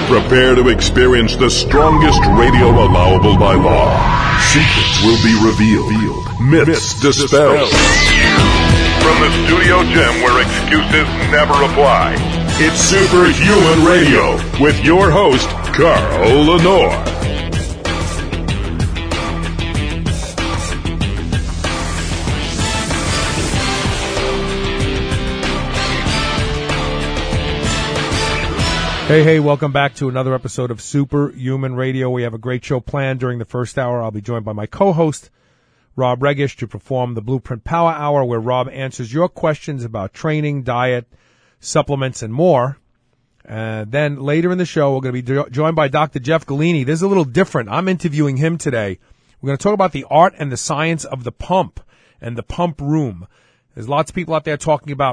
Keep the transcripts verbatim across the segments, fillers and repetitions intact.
Prepare to experience the strongest radio allowable by law. Secrets will be revealed. Myths dispelled. From the studio gym where excuses never apply, it's Superhuman Radio with your host, Carl Lenore. Hey, hey, welcome back to another episode of Superhuman Radio. We have a great show planned during the first hour. I'll be joined by my co-host, Rob Regish, to perform the Blueprint Power Hour, where Rob answers your questions about training, diet, supplements, and more. Uh, then later in the show, we're going to be jo- joined by Doctor Jeff Galini. This is a little different. I'm interviewing him today. We're going to talk about the art and the science of the pump and the pump room. There's lots of people out there talking about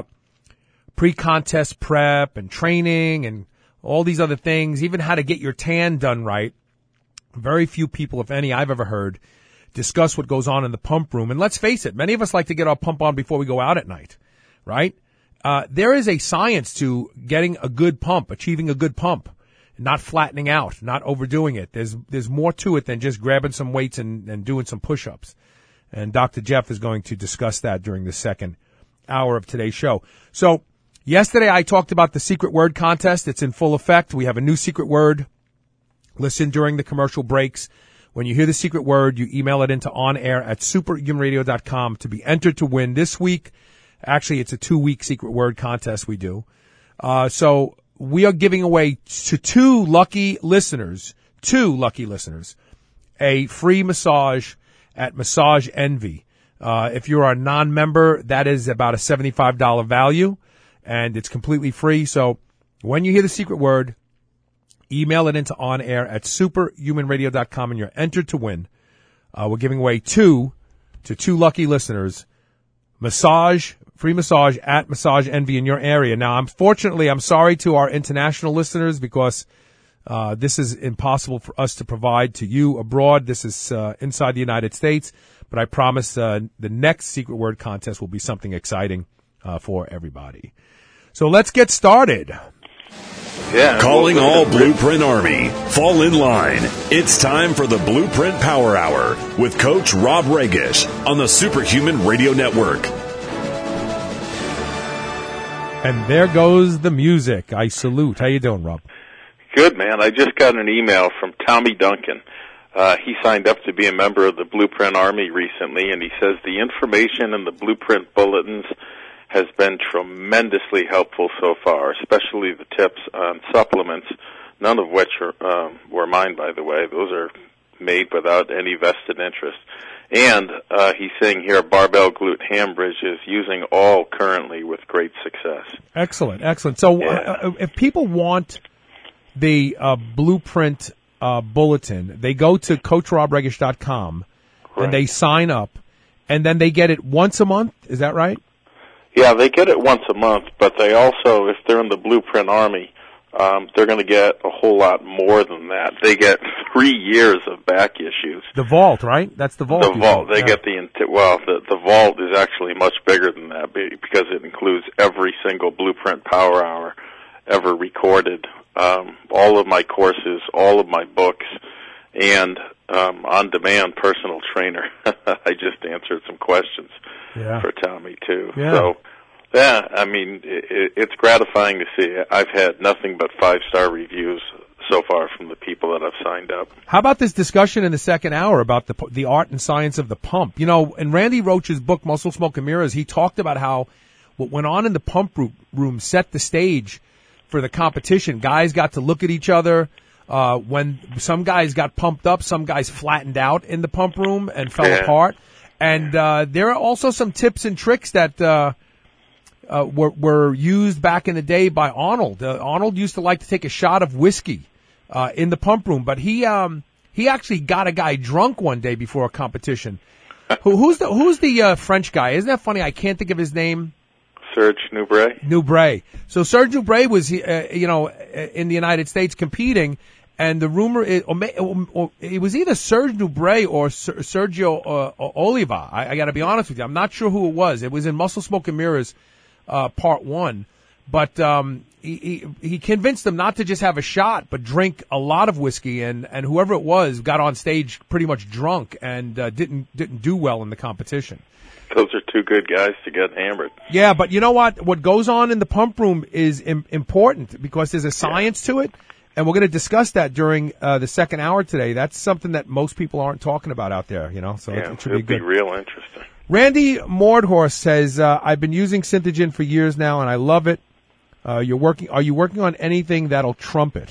pre-contest prep and training and all these other things, even how to get your tan done right. Very few people, if any, I've ever heard, discuss what goes on in the pump room. And let's face it, many of us like to get our pump on before we go out at night, right? Uh, there is a science to getting a good pump, achieving a good pump, not flattening out, not overdoing it. There's there's more to it than just grabbing some weights and, and doing some push-ups. And Doctor Jeff is going to discuss that during the second hour of today's show. So, yesterday, I talked about the secret word contest. It's in full effect. We have a new secret word. Listen during the commercial breaks. When you hear the secret word, you email it into onair at superhuman radio dot com to be entered to win this week. Actually, it's a two-week secret word contest we do. Uh, so we are giving away to two lucky listeners, two lucky listeners, a free massage at Massage Envy. Uh, if you're a non-member, that is about a seventy-five dollars value. And it's completely free. So when you hear the secret word, email it into onair at superhuman radio dot com and you're entered to win. Uh, we're giving away two to two lucky listeners. Massage, free massage at Massage Envy in your area. Now, unfortunately, I'm sorry to our international listeners because uh, this is impossible for us to provide to you abroad. This is uh, inside the United States. But I promise uh, the next secret word contest will be something exciting uh, for everybody. So let's get started. Yeah. Calling all Blueprint Army. Fall in line. It's time for the Blueprint Power Hour with Coach Rob Regish on the Superhuman Radio Network. And there goes the music. I salute. How you doing, Rob? Good, man. I just got an email from Tommy Duncan. Uh, he signed up to be a member of the Blueprint Army recently, and he says the information in the Blueprint bulletins has been tremendously helpful so far, especially the tips on supplements, none of which are, um, were mine, by the way. Those are made without any vested interest. And uh, he's saying here Barbell Glute Ham Bridge is using all currently with great success. Excellent, excellent. So yeah. uh, if people want the uh, Blueprint uh, bulletin, they go to coach rob regish dot com right. and they sign up, and then they get it once a month. Is that right? Yeah, they get it once a month, but they also, if they're in the Blueprint Army, um, they're going to get a whole lot more than that. They get three years of back issues. The vault, right? That's the vault. The vault. They yeah. get the, well, the, the vault is actually much bigger than that because it includes every single Blueprint Power Hour ever recorded, um, all of my courses, all of my books, and um, on-demand personal trainer. I just answered some questions. Yeah. For Tommy, too. Yeah. So, yeah, I mean, it, it's gratifying to see. I've had nothing but five-star reviews so far from the people that have signed up. How about this discussion in the second hour about the the art and science of the pump? You know, in Randy Roach's book, Muscle, Smoke, and Mirrors, he talked about how what went on in the pump room set the stage for the competition. Guys got to look at each other. Uh, when some guys got pumped up, some guys flattened out in the pump room and fell yeah. apart. And uh, there are also some tips and tricks that uh, uh, were, were used back in the day by Arnold. Uh, Arnold used to like to take a shot of whiskey uh, in the pump room, but he um, he actually got a guy drunk one day before a competition. Who, who's the who's the uh, French guy? Isn't that funny? I can't think of his name. Serge Nubret. Nubret. So Serge Nubret was, uh, you know, in the United States competing. And the rumor is, or, or, it was either Serge Nubret or Sergio uh, Oliva. I, I got to be honest with you. I'm not sure who it was. It was in Muscle, Smoke, and Mirrors, uh, part one. But um, he, he he convinced them not to just have a shot, but drink a lot of whiskey, and, and whoever it was got on stage pretty much drunk and uh, didn't didn't do well in the competition. Those are two good guys to get hammered. Yeah, but you know what? What goes on in the pump room is im- important because there's a science yeah. to it, and we're going to discuss that during uh, the second hour today. That's something that most people aren't talking about out there, you know. So yeah, it, it should it'll be good. Be real interesting. Randy Mordhorst says, uh, "I've been using Synthogen for years now, and I love it. Uh, you're working. Are you working on anything that'll trump it?"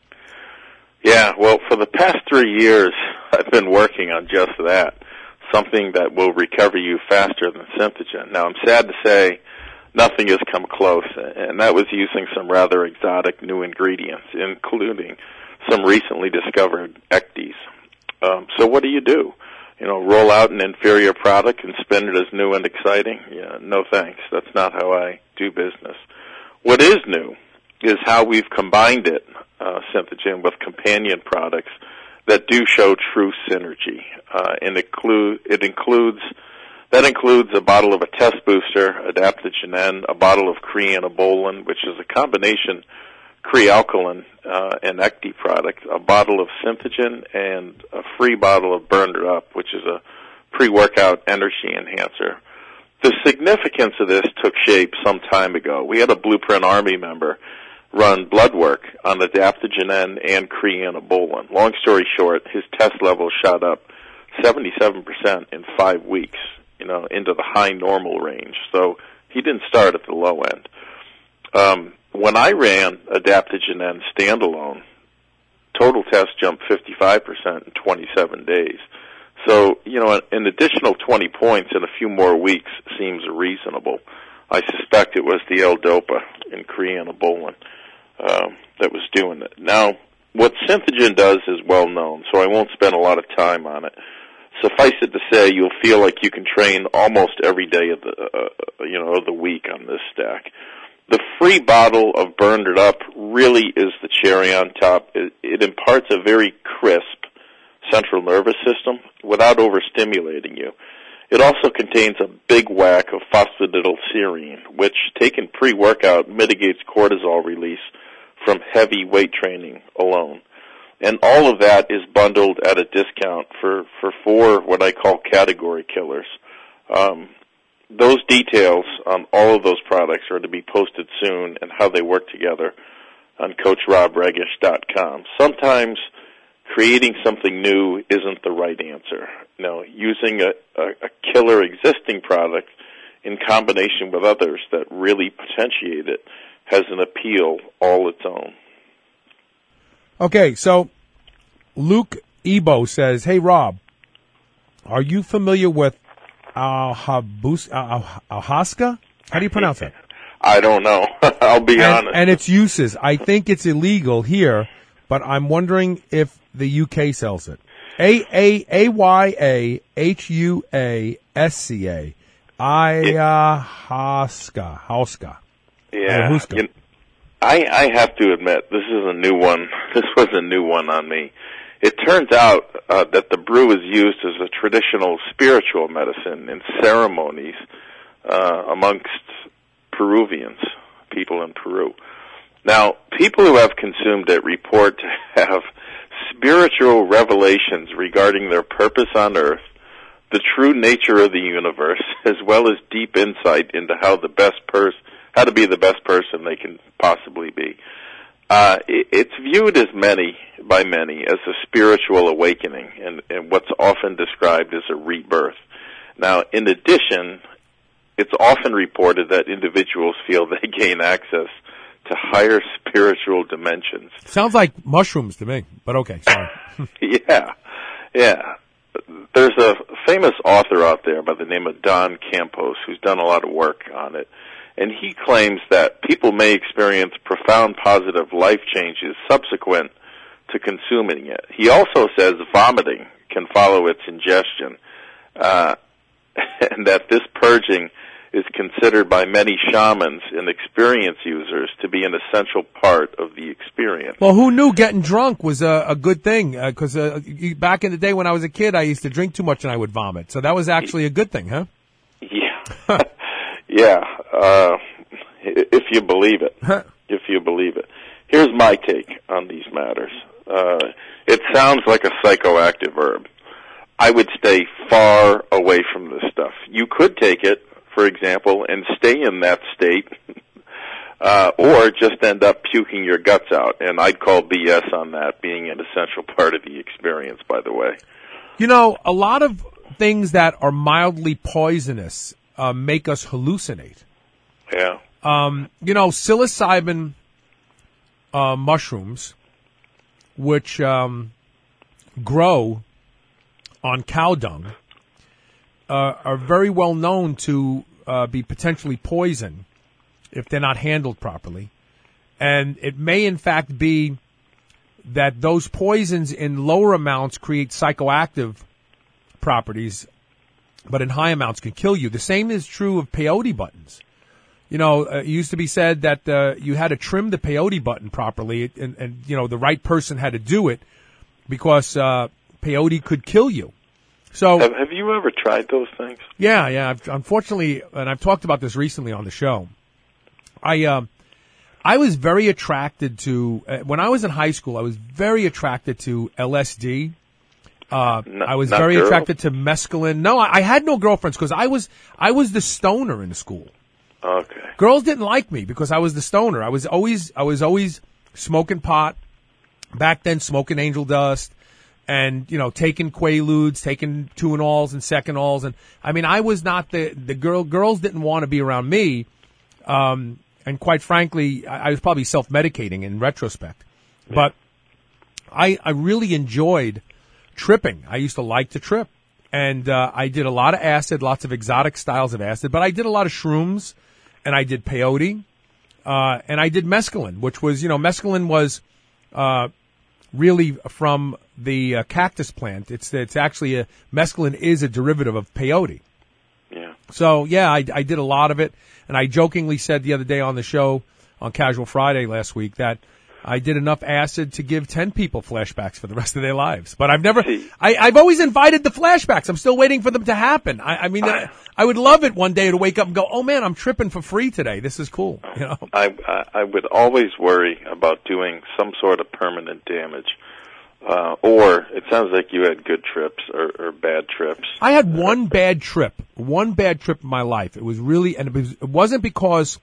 Yeah, well, for the past three years, I've been working on just that. Something that will recover you faster than Synthogen. Now, I'm sad to say nothing has come close, and that was using some rather exotic new ingredients, including some recently discovered ecdies. Um, so what do you do? You know, roll out an inferior product and spin it as new and exciting? Yeah, no thanks. That's not how I do business. What is new is how we've combined it, uh, Synthogen, with companion products that do show true synergy. Uh, and include, it includes, that includes a bottle of a test booster, Adaptogen N, a bottle of Creanobolin, which is a combination Crealkaline uh, and Ecdi product, a bottle of Synthogen, and a free bottle of Burned It Up, which is a pre-workout energy enhancer. The significance of this took shape some time ago. We had a Blueprint Army member run blood work on Adaptogen N and Creanobolin. Long story short, his test levels shot up seventy-seven percent in five weeks, you know, into the high normal range. So he didn't start at the low end. Um, when I ran Adaptogen N standalone, total test jumped fifty-five percent in twenty-seven days. So, you know, an additional twenty points in a few more weeks seems reasonable. I suspect it was the L-Dopa in Creanobolin um, that was doing it. Now, what Synthogen does is well known, so I won't spend a lot of time on it. Suffice it to say, you'll feel like you can train almost every day of the, uh, you know, of the week on this stack. The free bottle of Burned It Up really is the cherry on top. It, it imparts a very crisp central nervous system without overstimulating you. It also contains a big whack of phosphatidylserine, which, taken pre-workout, mitigates cortisol release from heavy weight training alone. And all of that is bundled at a discount for, for four what I call category killers. Um, those details on all of those products are to be posted soon, and how they work together on Coach Rob Regish dot com. Sometimes creating something new isn't the right answer. You know, using a, a, a killer existing product in combination with others that really potentiate it has an appeal all its own. Okay, so Luke Ebo says, "Hey Rob, are you familiar with Alhabus, Al, Alhaska? How do you pronounce that?" I don't know. I'll be and, honest. And its uses. I think it's illegal here, but I'm wondering if the U K sells it. A A A Y A H U A S C A. Ayahuasca. Hauska. Yeah. You know, I, I have to admit, this is a new one. This was a new one on me. It turns out uh, that the brew is used as a traditional spiritual medicine in ceremonies uh, amongst Peruvians, people in Peru. Now, people who have consumed it report to have spiritual revelations regarding their purpose on Earth, the true nature of the universe, as well as deep insight into how the best person, how to be the best person they can possibly be. Uh, it, it's viewed as many, by many, as a spiritual awakening, and, and what's often described as a rebirth. Now, in addition, it's often reported that individuals feel they gain access to higher spiritual dimensions. Sounds like mushrooms to me, but okay, sorry. yeah, yeah. There's a famous author out there by the name of Don Campos who's done a lot of work on it, and he claims that people may experience profound positive life changes subsequent to consuming it. He also says vomiting can follow its ingestion, uh, and that this purging is considered by many shamans and experienced users to be an essential part of the experience. Well, who knew getting drunk was a, a good thing? Because uh, uh, back in the day when I was a kid, I used to drink too much and I would vomit. So that was actually a good thing, huh? Yeah. yeah, uh, if you believe it. if you believe it. Here's my take on these matters. Uh, it sounds like a psychoactive herb. I would stay far away from this stuff. You could take it, for example, and stay in that state, uh, or just end up puking your guts out. And I'd call B S on that being an essential part of the experience, by the way. You know, a lot of things that are mildly poisonous uh, make us hallucinate. Yeah. Um, you know, psilocybin uh, mushrooms, which um, grow on cow dung, uh, are very well known to uh, be potentially poison if they're not handled properly. And it may, in fact, be that those poisons in lower amounts create psychoactive properties, but in high amounts can kill you. The same is true of peyote buttons. You know, uh, it used to be said that uh, you had to trim the peyote button properly, and, and, you know, the right person had to do it because uh, peyote could kill you. So, have, have you ever tried those things? Yeah, yeah. I've, unfortunately, and I've talked about this recently on the show, I uh, I was very attracted to, uh, when I was in high school, I was very attracted to L S D. Uh, no, I was not very girls? attracted to mescaline. No, I, I had no girlfriends because I was I was the stoner in school. Okay. Girls didn't like me because I was the stoner. I was always I was always smoking pot. Back then, smoking angel dust, and you know, taking Quaaludes, taking Tuinals and Secanols, and I mean, I was not the the girl. Girls didn't want to be around me, um, and quite frankly, I, I was probably self medicating in retrospect. Yeah. But I I really enjoyed tripping. I used to like to trip, and uh, I did a lot of acid, lots of exotic styles of acid, but I did a lot of shrooms. And I did peyote, uh, and I did mescaline, which was, you know, mescaline was uh, really from the uh, cactus plant. It's it's actually a mescaline is a derivative of peyote. Yeah. So yeah, I, I did a lot of it, and I jokingly said the other day on the show on Casual Friday last week that I did enough acid to give ten people flashbacks for the rest of their lives. But I've never, I, I've always invited the flashbacks. I'm still waiting for them to happen. I, I mean, I, I would love it one day to wake up and go, oh man, I'm tripping for free today. This is cool. You know, I, I, I would always worry about doing some sort of permanent damage. Uh, or it sounds like you had good trips or, or bad trips. I had one bad trip, one bad trip in my life. It was really, and it, was, it wasn't because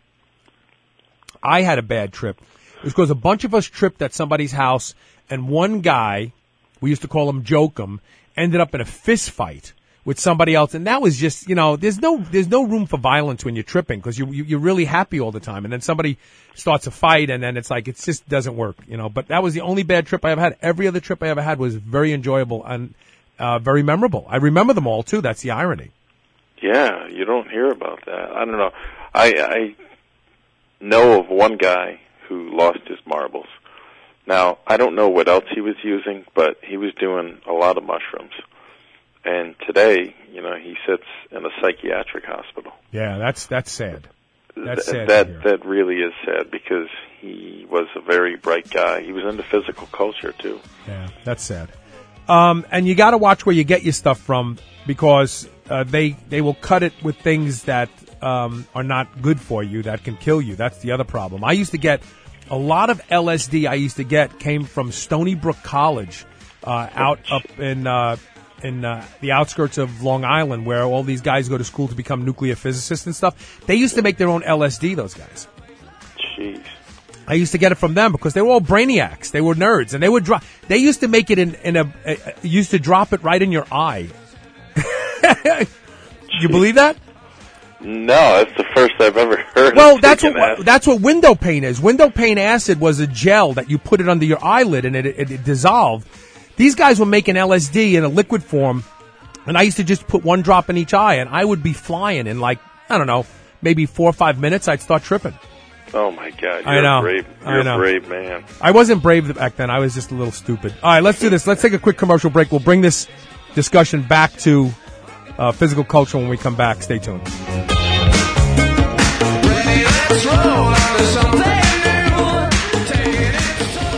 I had a bad trip. It was because a bunch of us tripped at somebody's house, and one guy, we used to call him Jokum, ended up in a fist fight with somebody else, and that was just, you know, there's no there's no room for violence when you're tripping because you, you you're really happy all the time, and then somebody starts a fight, and then it's like it just doesn't work, you know. But that was the only bad trip I ever had. Every other trip I ever had was very enjoyable and uh, very memorable. I remember them all too. That's the irony. Yeah, you don't hear about that. I don't know. I I know of one guy who lost his marbles. Now, I don't know what else he was using, but he was doing a lot of mushrooms. And today, you know, he sits in a psychiatric hospital. Yeah, that's that's sad. That's sad. That that really is sad because he was a very bright guy. He was into physical culture too. Yeah, that's sad. Um, and you got to watch where you get your stuff from because uh, they they will cut it with things that um, are not good for you, that can kill you. That's the other problem. I used to get a lot of L S D. I used to get came from Stony Brook College uh, out up in. Uh, in uh, the outskirts of Long Island where all these guys go to school to become nuclear physicists and stuff. They used to make their own L S D, those guys. Jeez. I used to get it from them because they were all brainiacs. They were nerds, and they would drop. They used to make it in, in a, a, a used to drop it right in your eye. You believe that? No, that's the first I've ever heard. Well, of that's what acid. that's what window pane is. Window pane acid was a gel that you put it under your eyelid and it, it, it dissolved. These guys were making L S D in a liquid form, and I used to just put one drop in each eye, and I would be flying in like, I don't know, maybe four or five minutes, I'd start tripping. Oh, my God. You're I know. a brave, you're I know. a brave man. I wasn't brave back then. I was just a little stupid. All right, let's do this. Let's take a quick commercial break. We'll bring this discussion back to uh, physical culture when we come back. Stay tuned. Ready, let's roll on to something new. Taking it slow.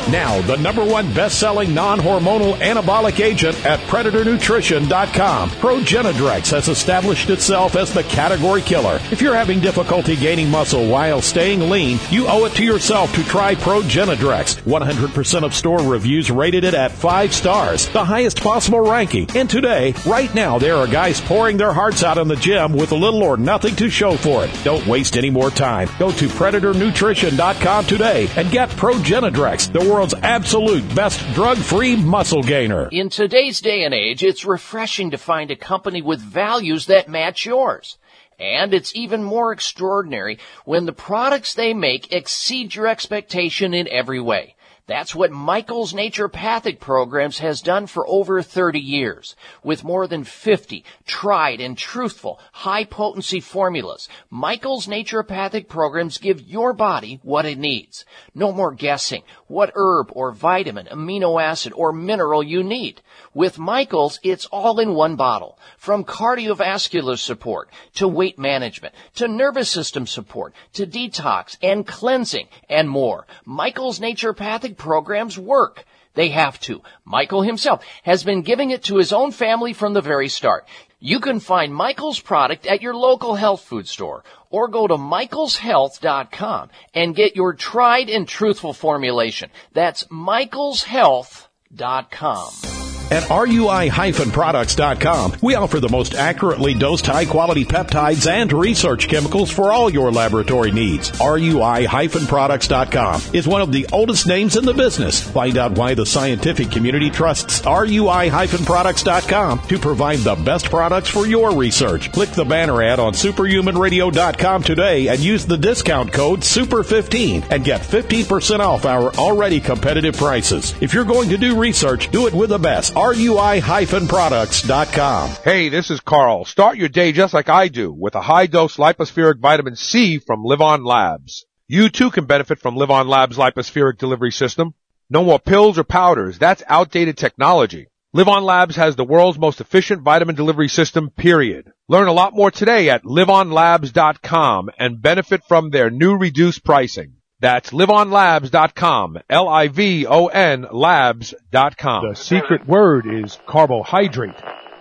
Now, the number one best-selling non-hormonal anabolic agent at Predator Nutrition dot com. Progenadrex has established itself as the category killer. If you're having difficulty gaining muscle while staying lean, you owe it to yourself to try Progenadrex. one hundred percent of store reviews rated it at five stars, the highest possible ranking. And today, right now, there are guys pouring their hearts out in the gym with little or nothing to show for it. Don't waste any more time. Go to Predator Nutrition dot com today and get Progenadrex, the world's absolute best drug-free muscle gainer. In today's day and age, it's refreshing to find a company with values that match yours. And it's even more extraordinary when the products they make exceed your expectation in every way. That's what Michael's Naturopathic Programs has done for over thirty years. With more than fifty tried and truthful high-potency formulas, Michael's Naturopathic Programs give your body what it needs. No more guessing what herb or vitamin, amino acid, or mineral you need. With Michael's, it's all in one bottle. From cardiovascular support to weight management to nervous system support to detox and cleansing and more. Michael's Naturopathic Programs work. They have to. Michael himself has been giving it to his own family from the very start. You can find Michael's product at your local health food store or go to Michaels Health dot com and get your tried and truthful formulation. That's Michaels Health dot com. At R U I Products dot com, we offer the most accurately dosed high-quality peptides and research chemicals for all your laboratory needs. R U I Products dot com is one of the oldest names in the business. Find out why the scientific community trusts R U I Products dot com to provide the best products for your research. Click the banner ad on Superhuman Radio dot com today and use the discount code super fifteen and get fifteen percent off our already competitive prices. If you're going to do research, do it with the best. R U I Products dot com. Hey, this is Carl. Start your day just like I do with a high-dose lipospheric vitamin C from Live On Labs. You too can benefit from Live On Labs' lipospheric delivery system. No more pills or powders. That's outdated technology. Live On Labs has the world's most efficient vitamin delivery system, period. Learn a lot more today at live on labs dot com and benefit from their new reduced pricing. That's live on labs dot com, L I V O N labs dot com. The secret word is carbohydrate.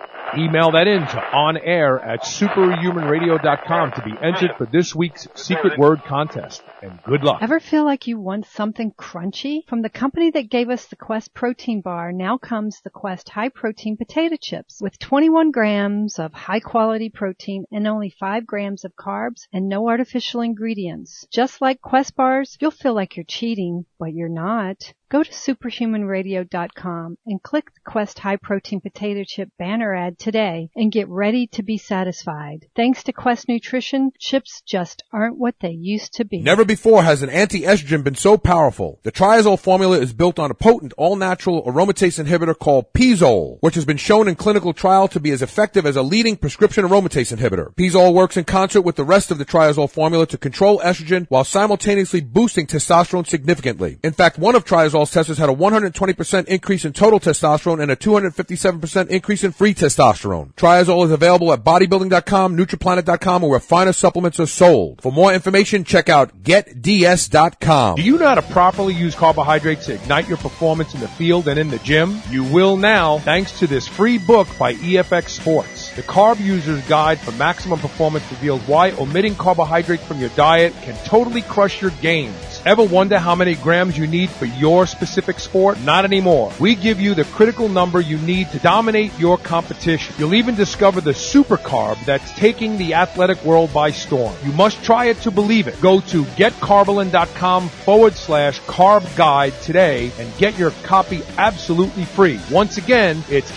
Email that in to onair at superhuman radio dot com to be entered for this week's secret word contest. And good luck. Ever feel like you want something crunchy? From the company that gave us the Quest protein bar, now comes the Quest high protein potato chips with twenty-one grams of high quality protein and only five grams of carbs and no artificial ingredients. Just like Quest bars, you'll feel like you're cheating, but you're not. Go to superhuman radio dot com and click the Quest high protein potato chip banner ad today and get ready to be satisfied. Thanks to Quest Nutrition, chips just aren't what they used to be. Never before has an anti-estrogen been so powerful. The Triazole formula is built on a potent all-natural aromatase inhibitor called Pizole, which has been shown in clinical trial to be as effective as a leading prescription aromatase inhibitor. Pizole works in concert with the rest of the Triazole formula to control estrogen while simultaneously boosting testosterone significantly. In fact, one of Triazole's testers had a one hundred twenty percent increase in total testosterone and a two hundred fifty-seven percent increase in free testosterone. Triazole is available at bodybuilding dot com, nutriplanet dot com, or where finer supplements are sold. For more information, check out get d s dot com. Do you know how to properly use carbohydrates to ignite your performance in the field and in the gym? You will now, thanks to this free book by E F X Sports. The Carb User's Guide for Maximum Performance reveals why omitting carbohydrates from your diet can totally crush your gains. Ever wonder how many grams you need for your specific sport? Not anymore. We give you the critical number you need to dominate your competition. You'll even discover the super carb that's taking the athletic world by storm. You must try it to believe it. Go to getcarbolin.com forward slash carb guide today and get your copy absolutely free. Once again, it's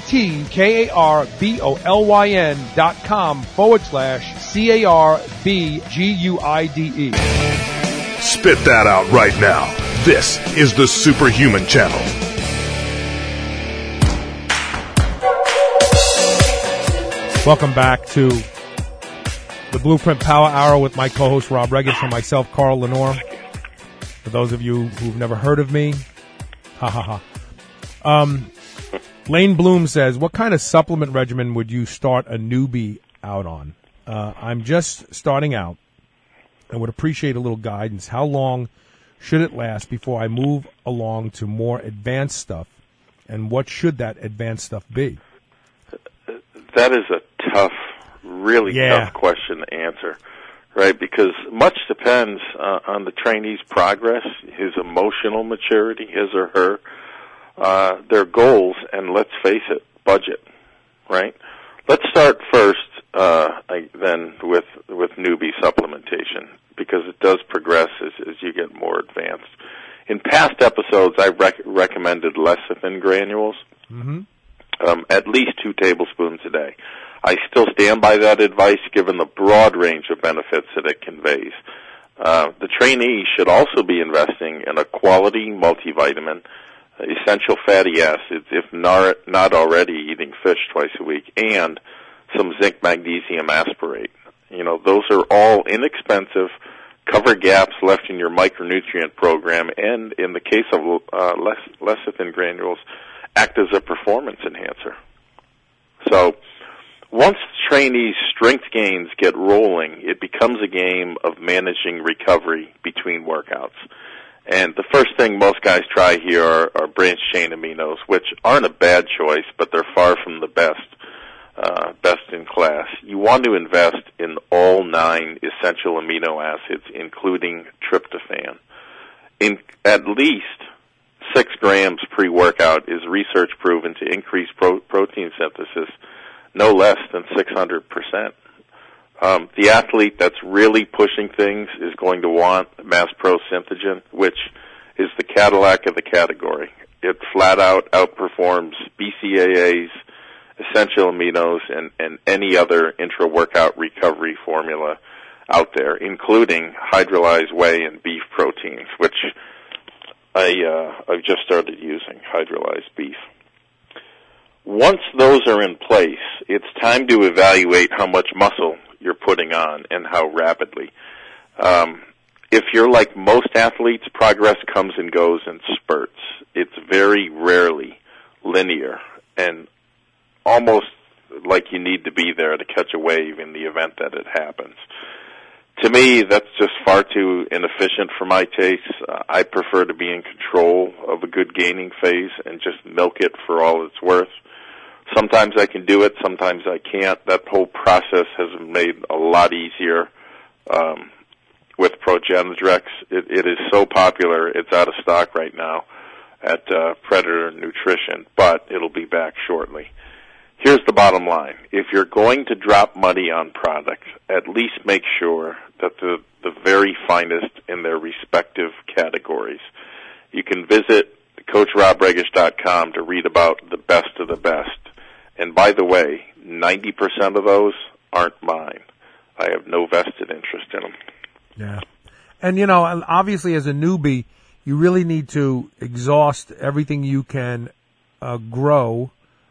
G-E-T-K-A-R-B-O-L-Y-N dot com forward slash C-A-R-B-G-U-I-D-E. Spit that out right now. This is the Superhuman Channel. Welcome back to the Blueprint Power Hour with my co-host Rob Regan and myself, Carl Lenore. For those of you who've never heard of me, ha ha ha. Um, Lane Bloom says, what kind of supplement regimen would you start a newbie out on? Uh, I'm just starting out. I would appreciate a little guidance. How long should it last before I move along to more advanced stuff? And what should that advanced stuff be? That is a tough, really yeah. tough question to answer, right? Because much depends uh, on the trainee's progress, his emotional maturity, his or her, uh, their goals, and let's face it, budget, right? Let's start first uh, I, then with with newbie supplementation, because it does progress as, as you get more advanced. In past episodes, I rec- recommended lecithin granules, mm-hmm. um, at least two tablespoons a day. I still stand by that advice, given the broad range of benefits that it conveys. Uh, the trainee should also be investing in a quality multivitamin, essential fatty acids, if not, not already eating fish twice a week, and some zinc magnesium asparate. You know, those are all inexpensive, cover gaps left in your micronutrient program, and in the case of uh, lec- lecithin granules, act as a performance enhancer. So once trainees' strength gains get rolling, it becomes a game of managing recovery between workouts. And the first thing most guys try here are, are branched-chain aminos, which aren't a bad choice, but they're far from the best. Uh, best in class. You want to invest in all nine essential amino acids, including tryptophan. In at least six grams pre-workout is research proven to increase pro- protein synthesis no less than six hundred percent. Um, the athlete that's really pushing things is going to want MassPro Synthogen, which is the Cadillac of the category. It flat out outperforms B C A As, essential aminos, and, and any other intra-workout recovery formula out there, including hydrolyzed whey and beef proteins, which I, uh, I've just started using, hydrolyzed beef. Once those are in place, it's time to evaluate how much muscle you're putting on and how rapidly. Um, if you're like most athletes, progress comes and goes in spurts. It's very rarely linear, and almost like you need to be there to catch a wave in the event that it happens. To me, that's just far too inefficient for my taste. Uh, I prefer to be in control of a good gaining phase and just milk it for all it's worth. Sometimes I can do it, sometimes I can't. That whole process has been made a lot easier um, with Progenedrex. It, it is so popular, it's out of stock right now at uh, Predator Nutrition, but it'll be back shortly. Here's the bottom line. If you're going to drop money on products, at least make sure that the, the very finest in their respective categories. You can visit Coach Rob Regish dot com to read about the best of the best. And by the way, ninety percent of those aren't mine. I have no vested interest in them. Yeah. And, you know, obviously as a newbie, you really need to exhaust everything you can uh, grow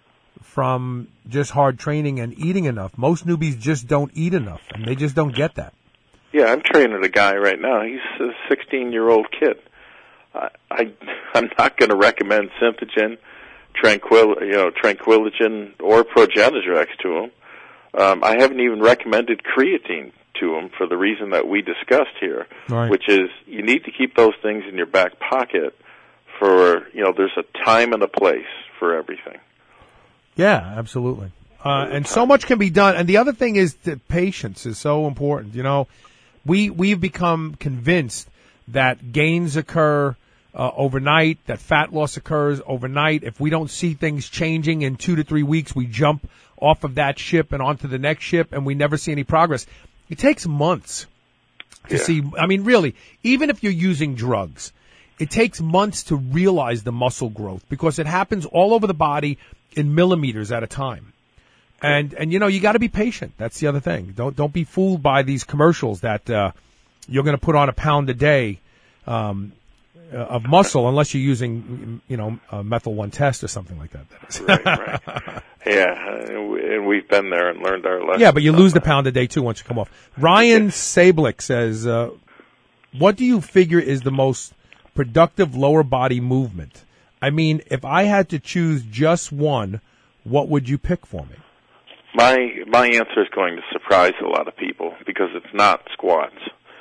from just hard training and eating enough. Most newbies just don't eat enough, and they just don't get that. Yeah, I'm training a guy right now. He's a sixteen-year-old kid. I, I I'm not going to recommend Synthogen, Tranquil, you know, Tranquiligen, or Progenedrex to him. Um, I haven't even recommended creatine to him for the reason that we discussed here, right. Which is you need to keep those things in your back pocket for, you know, there's a time and a place for everything. Yeah, absolutely. Uh, and so much can be done. And the other thing is that patience is so important. You know, we, we've become convinced that gains occur uh, overnight, that fat loss occurs overnight. If we don't see things changing in two to three weeks, we jump off of that ship and onto the next ship, and we never see any progress. It takes months to yeah. see. I mean, really, even if you're using drugs, it takes months to realize the muscle growth because it happens all over the body in millimeters at a time. And, and you know, you got to be patient. That's the other thing. Don't, don't be fooled by these commercials that, uh, you're going to put on a pound a day, um, uh, of muscle unless you're using, you know, a methyl one test or something like that. that is. Right, right. Yeah. And we've been there and learned our lesson. Yeah, but you lose the pound a day too once you come off. Ryan Sablick says, uh, what do you figure is the most productive lower body movement? I mean, if I had to choose just one, what would you pick for me? My my answer is going to surprise a lot of people because it's not squats.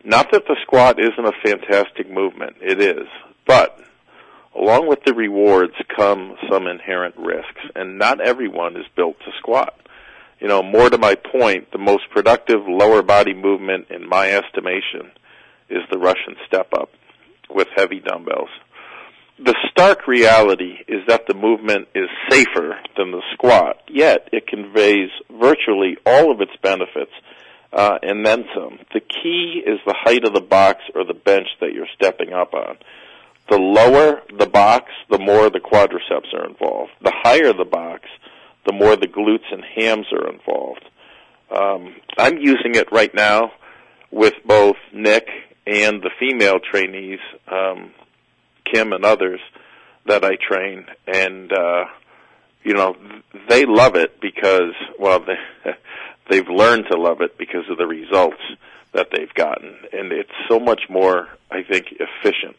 Not that the squat isn't a fantastic movement. It is. But along with the rewards come some inherent risks, and not everyone is built to squat. You know, more to my point, the most productive lower body movement, in my estimation, is the Russian step-up with heavy dumbbells. The stark reality is that the movement is safer than the squat, yet it conveys virtually all of its benefits, uh, and then some. The key is the height of the box or the bench that you're stepping up on. The lower the box, the more the quadriceps are involved. The higher the box, the more the glutes and hams are involved. Um, I'm using it right now with both Nick and the female trainees, um, Kim and others that I train, and uh, you know, they love it because, well, they, they've learned to love it because of the results that they've gotten, and it's so much more, I think, efficient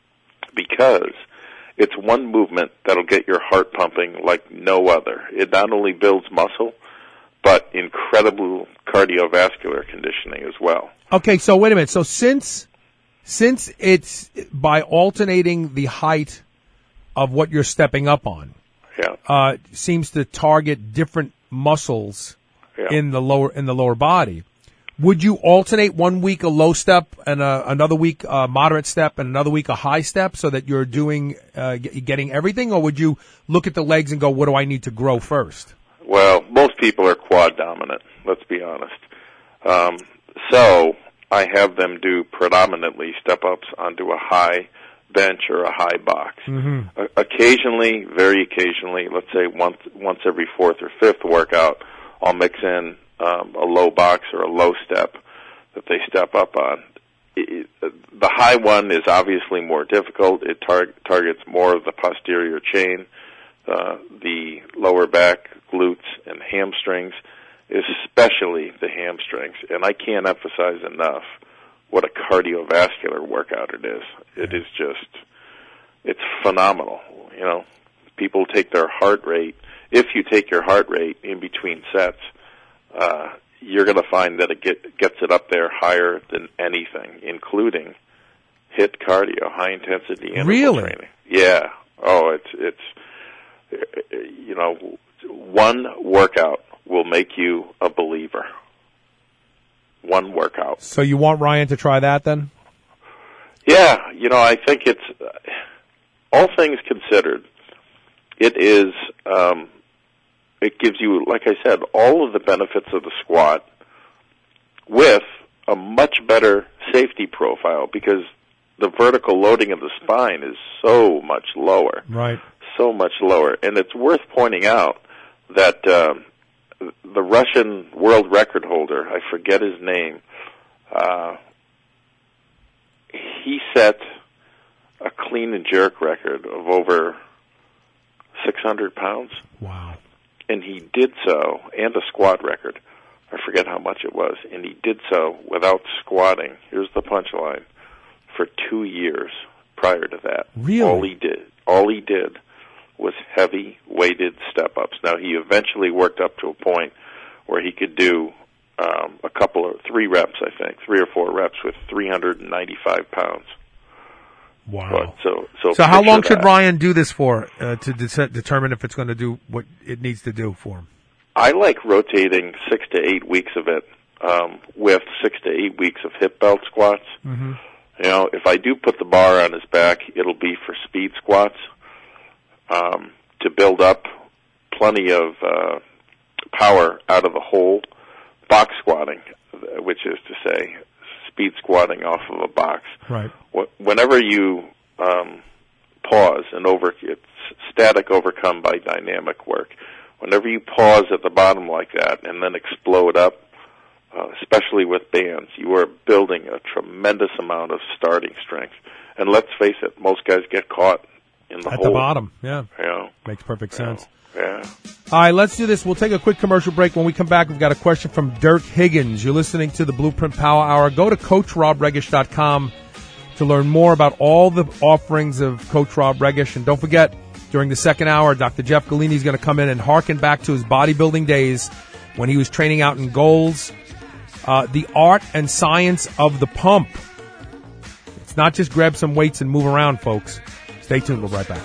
because it's one movement that'll get your heart pumping like no other. It not only builds muscle, but incredible cardiovascular conditioning as well. Okay, so wait a minute. So since since it's by alternating the height of what you're stepping up on, yeah, uh, seems to target different muscles yeah. in the lower in the lower body. Would you alternate one week a low step and a, another week a moderate step and another week a high step so that you're doing uh, getting everything, or would you look at the legs and go, what do I need to grow first? Well, most people are quad dominant, let's be honest. Um, so I have them do predominantly step-ups onto a high bench or a high box. Mm-hmm. O- occasionally, very occasionally, let's say once once every fourth or fifth workout, I'll mix in um, a low box or a low step that they step up on. It, the high one is obviously more difficult. It tar- targets more of the posterior chain, uh, the lower back, glutes, and hamstrings, especially the hamstrings. And I can't emphasize enough what a cardiovascular workout it is. It is just, it's phenomenal. You know, people take their heart rate. If you take your heart rate in between sets, uh, you're going to find that it get, gets it up there higher than anything, including HIIT cardio, high intensity interval really? training. Yeah. Oh, it's it's you know, one workout will make you a believer. One workout. So you want Ryan to try that then? Yeah, you know, I think it's uh, all things considered. It is. Um, it gives you, like I said, all of the benefits of the squat with a much better safety profile because the vertical loading of the spine is so much lower. Right. So much lower. And it's worth pointing out that um, the Russian world record holder, I forget his name, uh, he set a clean and jerk record of over six hundred pounds. Wow. And he did so, and a squat record. I forget how much it was. And he did so without squatting. Here's the punchline. For two years prior to that. Really? All he did, all he did was heavy weighted step-ups. Now, he eventually worked up to a point where he could do um, a couple of, three reps, I think, three or four reps with three hundred ninety-five pounds. Wow. But, so, so, so how long that. should Ryan do this for uh, to de- determine if it's going to do what it needs to do for him? I like rotating six to eight weeks of it um, with six to eight weeks of hip belt squats. Mm-hmm. You know, if I do put the bar on his back, it'll be for speed squats um, to build up plenty of uh, power out of the hole. Box squatting, which is to say speed squatting off of a box. Right. Whenever you um, pause and over, it's static overcome by dynamic work. Whenever you pause at the bottom like that and then explode up, uh, especially with bands, you are building a tremendous amount of starting strength. And let's face it, most guys get caught in the At hole. the bottom, yeah. You know, Makes perfect sense. You know, yeah. All right, let's do this. We'll take a quick commercial break. When we come back, we've got a question from Dirk Higgins. You're listening to the Blueprint Power Hour. Go to coach rob regish dot com to learn more about all the offerings of Coach Rob Regish. And don't forget, during the second hour, Doctor Jeff Galini is going to come in and harken back to his bodybuilding days when he was training out in Goals uh, the art and science of the pump. It's not just grab some weights and move around, folks. Stay tuned. We'll be right back.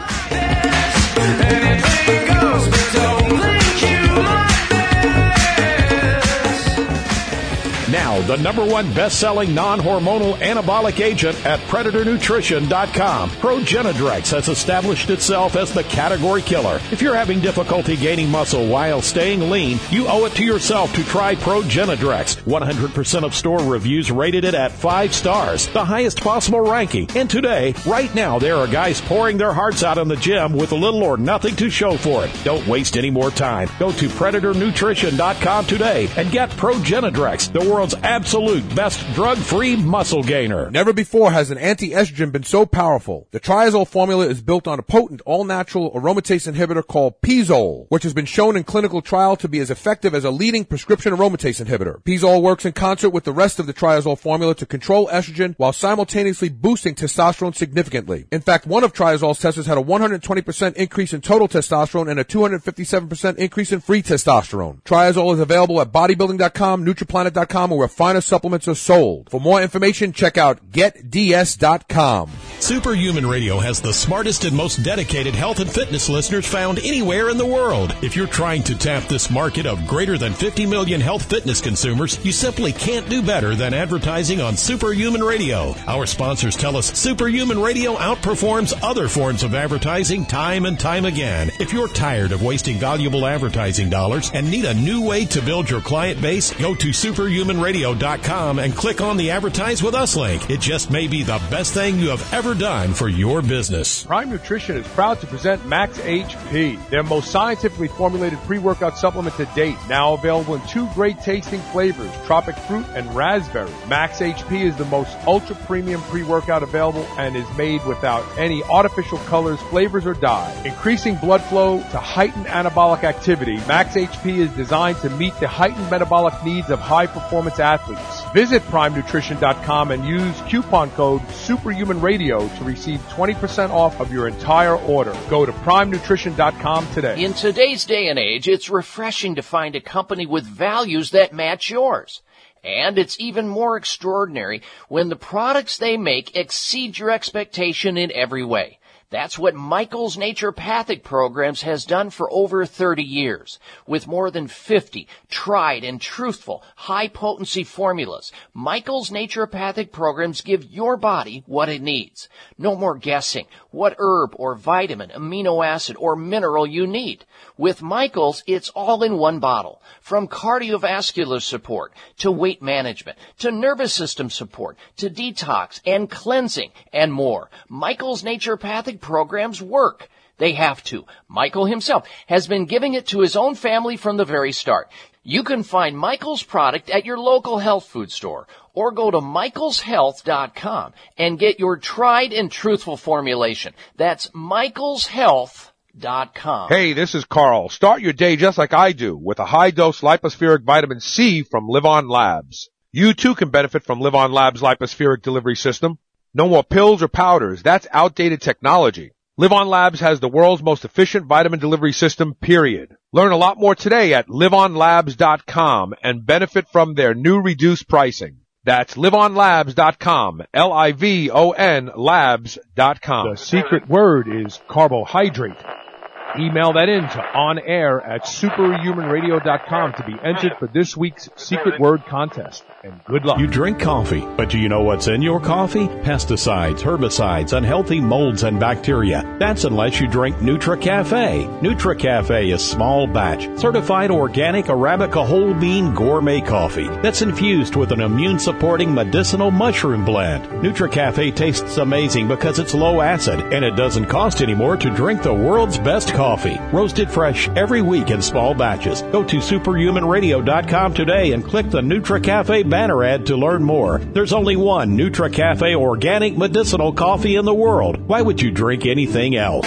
Now, the number one best-selling non-hormonal anabolic agent at Predator Nutrition dot com. Progenadrex has established itself as the category killer. If you're having difficulty gaining muscle while staying lean, you owe it to yourself to try Progenadrex. one hundred percent of store reviews rated it at five stars, the highest possible ranking. And today, right now, there are guys pouring their hearts out in the gym with little or nothing to show for it. Don't waste any more time. Go to Predator Nutrition dot com today and get Progenadrex, the world's absolute best drug-free muscle gainer. Never before has an anti-estrogen been so powerful. The Triazole formula is built on a potent all-natural aromatase inhibitor called Pizole, which has been shown in clinical trial to be as effective as a leading prescription aromatase inhibitor. Pizole works in concert with the rest of the Triazole formula to control estrogen while simultaneously boosting testosterone significantly. In fact, one of Triazole's testers had a one hundred twenty percent increase in total testosterone and a two hundred fifty-seven percent increase in free testosterone. Triazole is available at bodybuilding dot com, Nutriplanet dot com, or where finer supplements are sold. For more information, check out get d s dot com. Superhuman Radio has the smartest and most dedicated health and fitness listeners found anywhere in the world. If you're trying to tap this market of greater than fifty million health fitness consumers, you simply can't do better than advertising on Superhuman Radio. Our sponsors tell us Superhuman Radio outperforms other forms of advertising time and time again. If you're tired of wasting valuable advertising dollars and need a new way to build your client base, go to superhuman radio dot com and click on the Advertise With Us link. It just may be the best thing you have ever done for your business. Prime Nutrition is proud to present Max H P, their most scientifically formulated pre-workout supplement to date. Now available in two great tasting flavors, tropic fruit and raspberry. Max H P is the most ultra-premium pre-workout available and is made without any artificial colors, flavors, or dye. Increasing blood flow to heighten anabolic activity, Max H P is designed to meet the heightened metabolic needs of high-performance athletes. Visit Prime Nutrition dot com and use coupon code SUPERHUMANRADIO to receive twenty percent off of your entire order. Go to Prime Nutrition dot com today. In today's day and age, it's refreshing to find a company with values that match yours. And it's even more extraordinary when the products they make exceed your expectation in every way. That's what Michael's Naturopathic Programs has done for over thirty years. With more than fifty tried and truthful high-potency formulas, Michael's Naturopathic Programs give your body what it needs. No more guessing what herb or vitamin, amino acid, or mineral you need. With Michael's, it's all in one bottle. From cardiovascular support, to weight management, to nervous system support, to detox and cleansing, and more. Michael's Naturopathic Programs work. They have to. Michael himself has been giving it to his own family from the very start. You can find Michael's product at your local health food store or go to michaels health dot com and get your tried and truthful formulation. That's michaels health dot com. Hey, this is Carl. Start your day just like I do with a high-dose lipospheric vitamin C from Live On Labs. You too can benefit from Live On Labs' lipospheric delivery system. No more pills or powders. That's outdated technology. Live On Labs has the world's most efficient vitamin delivery system, period. Learn a lot more today at live on labs dot com and benefit from their new reduced pricing. That's live on labs dot com, L I V O N labs dot com. The secret word is carbohydrate. Email that in to onair at superhuman radio dot com to be entered for this week's secret word contest. And good luck. You drink coffee, but do you know what's in your coffee? Pesticides, herbicides, unhealthy molds, and bacteria. That's unless you drink NutriCafe. NutriCafe is small batch, certified organic Arabica whole bean gourmet coffee that's infused with an immune-supporting medicinal mushroom blend. NutriCafe tastes amazing because it's low acid, and it doesn't cost any more to drink the world's best coffee. Roasted fresh every week in small batches. Go to superhuman radio dot com today and click the NutriCafe banner ad to learn more. There's only one NutriCafe organic medicinal coffee in the world. Why would you drink anything else?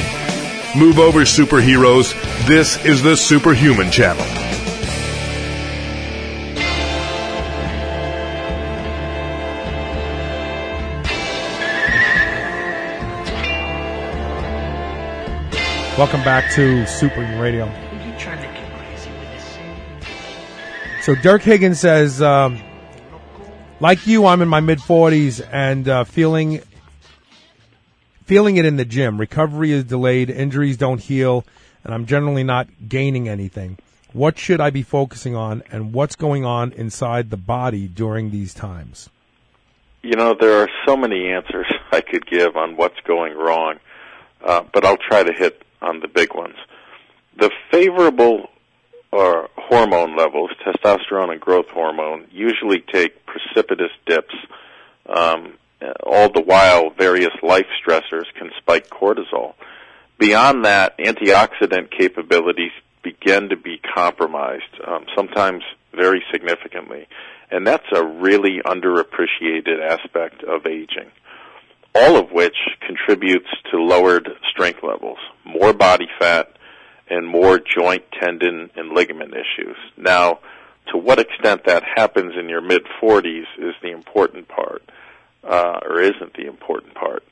Move over, superheroes. This is the Superhuman Channel. Welcome back to Superhuman Radio. Are you trying to get crazy with this? So Dirk Higgins says, um, like you, I'm in my mid-forties and uh, feeling feeling it in the gym. Recovery is delayed, injuries don't heal, and I'm generally not gaining anything. What should I be focusing on, and what's going on inside the body during these times? You know, there are so many answers I could give on what's going wrong, uh, but I'll try to hit on the big ones. The favorable uh, hormone levels, testosterone and growth hormone, usually take precipitous dips. Um, all the while, various life stressors can spike cortisol. Beyond that, antioxidant capabilities begin to be compromised, um, sometimes very significantly. And that's a really underappreciated aspect of aging, all of which contributes to lowered strength levels, more body fat, and more joint, tendon, and ligament issues. Now, to what extent that happens in your mid-forties is the important part, uh, or isn't the important part.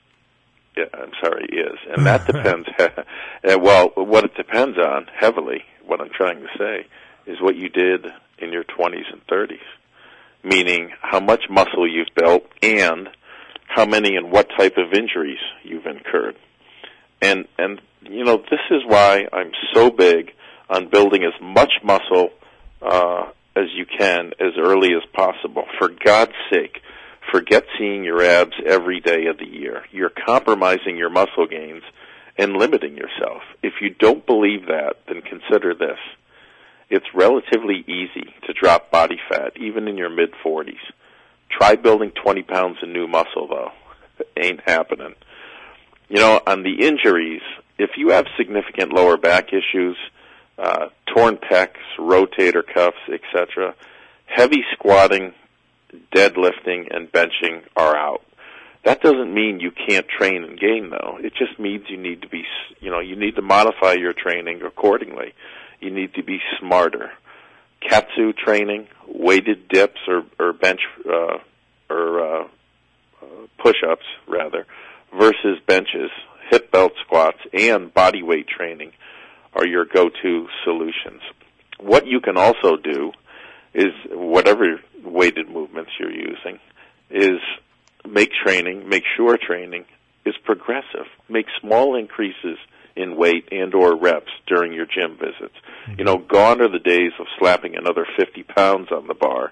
Yeah, I'm sorry, is. And that depends, well, what it depends on heavily, what I'm trying to say, is what you did in your twenties and thirties, meaning how much muscle you've built and how many and what type of injuries you've incurred. And, and you know, this is why I'm so big on building as much muscle uh, as you can as early as possible. For God's sake, forget seeing your abs every day of the year. You're compromising your muscle gains and limiting yourself. If you don't believe that, then consider this. It's relatively easy to drop body fat, even in your mid-forties. Try building twenty pounds of new muscle, though. It ain't happening. You know, on the injuries, if you have significant lower back issues, uh, torn pecs, rotator cuffs, et cetera, heavy squatting, deadlifting, and benching are out. That doesn't mean you can't train and gain, though. It just means you need to be, you know, you need to modify your training accordingly. You need to be smarter. Katsu training, weighted dips or, or bench uh, or uh, uh, push-ups, rather, versus benches, hip belt squats, and body weight training are your go-to solutions. What you can also do is, whatever weighted movements you're using, is make training, make sure training is progressive. Make small increases in weight and or reps during your gym visits. Mm-hmm. You know, gone are the days of slapping another fifty pounds on the bar.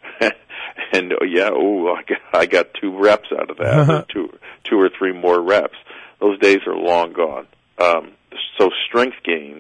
and, oh, yeah, ooh, I got, I got two reps out of that, or two, two or three more reps. Those days are long gone. Um, so strength gains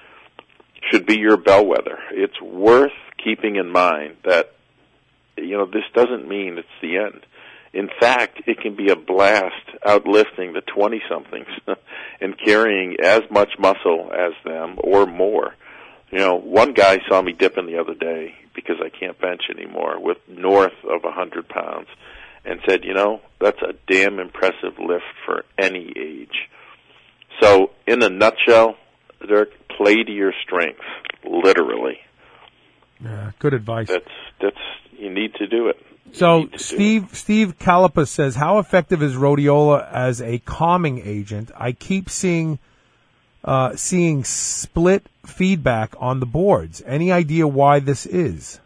should be your bellwether. It's worth keeping in mind that, you know, this doesn't mean it's the end. In fact, it can be a blast outlifting the twenty-somethings and carrying as much muscle as them or more. You know, one guy saw me dipping the other day because I can't bench anymore with north of one hundred pounds and said, you know, that's a damn impressive lift for any age. So, in a nutshell, Dirk, play to your strengths, literally. Yeah, good advice. That's, that's, you need to do it. So Steve Steve Calipa says, how effective is rhodiola as a calming agent? I keep seeing uh, seeing split feedback on the boards. Any idea why this is?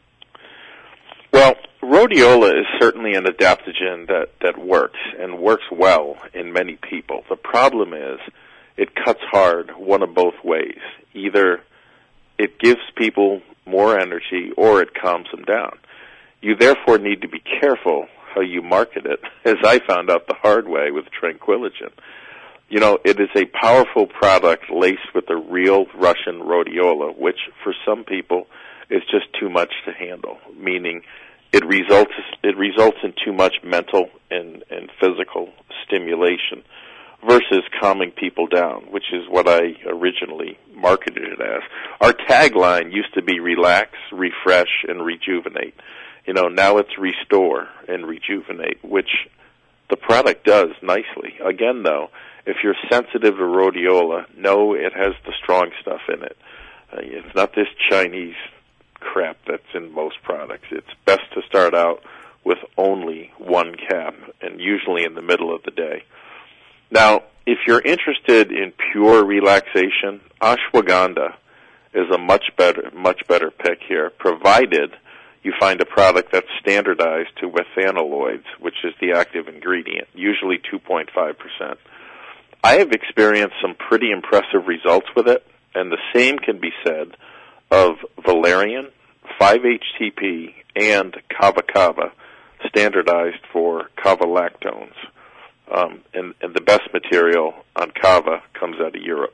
Well, rhodiola is certainly an adaptogen that, that works and works well in many people. The problem is it cuts hard one of both ways. Either it gives people more energy or it calms them down. You therefore need to be careful how you market it, as I found out the hard way with Tranquiligen. You know, it is a powerful product laced with the real Russian rhodiola, which for some people is just too much to handle, meaning it results it results in too much mental and, and physical stimulation versus calming people down, which is what I originally marketed it as. Our tagline used to be relax, refresh, and rejuvenate. You know, now it's restore and rejuvenate, which the product does nicely. Again, though, if you're sensitive to rhodiola, know it has the strong stuff in it. Uh, it's not this Chinese crap that's in most products. It's best to start out with only one cap, and usually in the middle of the day. Now, if you're interested in pure relaxation, ashwagandha is a much better, much better pick here, provided you find a product that's standardized to withanolides, which is the active ingredient, usually two point five percent. I have experienced some pretty impressive results with it, and the same can be said of valerian, five H T P, and kava kava, standardized for kavalactones. Um, and, and the best material on kava comes out of Europe.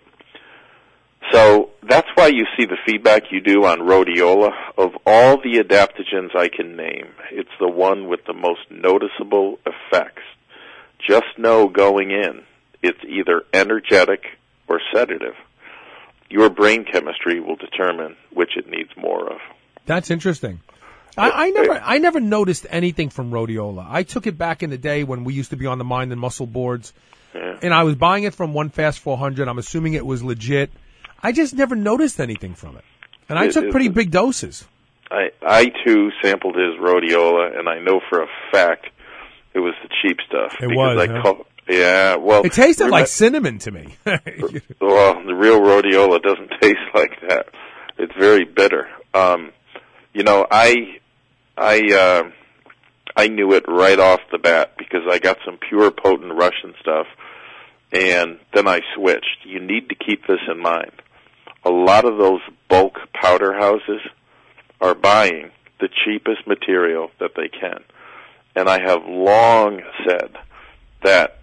So that's why you see the feedback you do on rhodiola. Of all the adaptogens I can name, it's the one with the most noticeable effects. Just know going in, it's either energetic or sedative. Your brain chemistry will determine which it needs more of. That's interesting. I, I never, I never noticed anything from rhodiola. I took it back in the day when we used to be on the Mind and Muscle boards, yeah. and I was buying it from One Fast four hundred. I'm assuming it was legit. I just never noticed anything from it, and I it, took pretty big doses. I, I too sampled his rhodiola, and I know for a fact it was the cheap stuff. It because was, I huh? call, yeah. Well, it tasted rem- like cinnamon to me. Well, the real rhodiola doesn't taste like that. It's very bitter. Um, you know, I, I, uh, I knew it right off the bat because I got some pure potent Russian stuff, and then I switched. You need to keep this in mind. A lot of those bulk powder houses are buying the cheapest material that they can. And I have long said that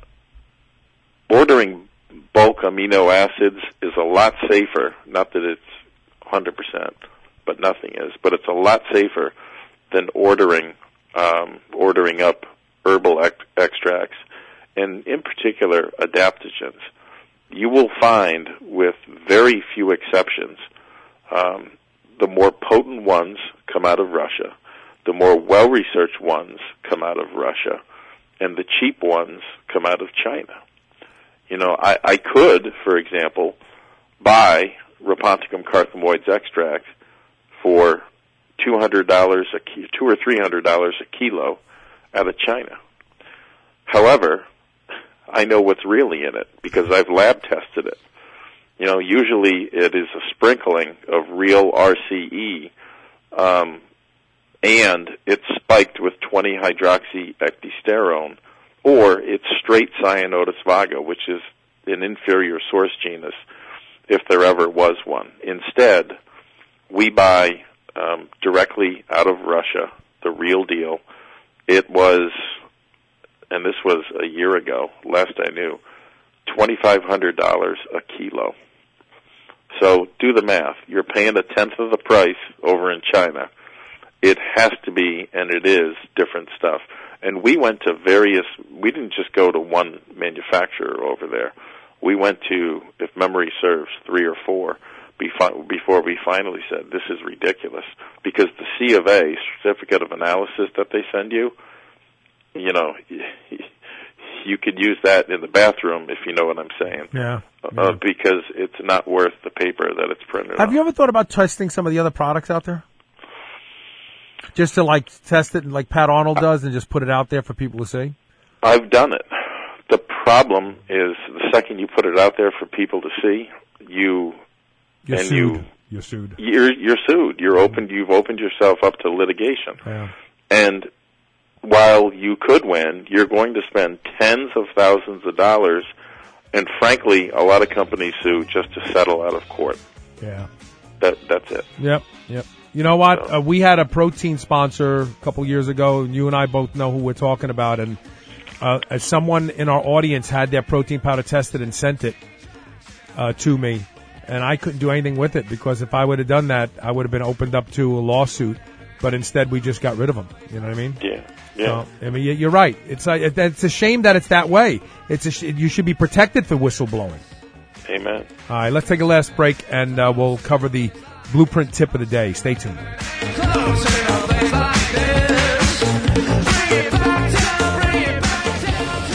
ordering bulk amino acids is a lot safer, not that it's one hundred percent, but nothing is, but it's a lot safer than ordering um, ordering up herbal ex- extracts, and in particular adaptogens. You will find, with very few exceptions, um, the more potent ones come out of Russia, the more well-researched ones come out of Russia, and the cheap ones come out of China. You know, I, I could, for example, buy Raponticum carthamoides extract for two hundred dollars a ki- two or three hundred dollars a kilo out of China. However, I know what's really in it because I've lab tested it. You know, usually it is a sprinkling of real R C E, um, and it's spiked with twenty hydroxy ecdysterone, or it's straight Cyanotus vaga, which is an inferior source genus, if there ever was one. Instead, we buy um, directly out of Russia, the real deal. It was, and this was a year ago, last I knew, twenty-five hundred dollars a kilo. So do the math. You're paying a tenth of the price over in China. It has to be, and it is, different stuff. And we went to various, we didn't just go to one manufacturer over there. We went to, if memory serves, three or four before we finally said, this is ridiculous. Because the C of A, certificate of analysis that they send you, you know, you could use that in the bathroom, if you know what I'm saying. Yeah. Uh, yeah. Because it's not worth the paper that it's printed Have on. you ever thought about testing some of the other products out there? Just to, like, test it like Pat Arnold does and just put it out there for people to see? I've done it. The problem is the second you put it out there for people to see, you... You're and sued. You, you're sued. You're, you're sued. You're opened, you've opened yourself up to litigation. Yeah. And while you could win, you're going to spend tens of thousands of dollars, and frankly, a lot of companies sue just to settle out of court. Yeah. That That's it. Yep, yep. You know what? Uh, we had a protein sponsor a couple years ago, and you and I both know who we're talking about, and uh, as someone in our audience had their protein powder tested and sent it uh, to me, and I couldn't do anything with it because if I would have done that, I would have been opened up to a lawsuit, but instead we just got rid of them. You know what I mean? Yeah. Yeah. So, I mean, you're right. It's a, it's a shame that it's that way. It's a sh- you should be protected for whistleblowing. Amen. All right, let's take a last break, and uh, we'll cover the Blueprint tip of the day. Stay tuned.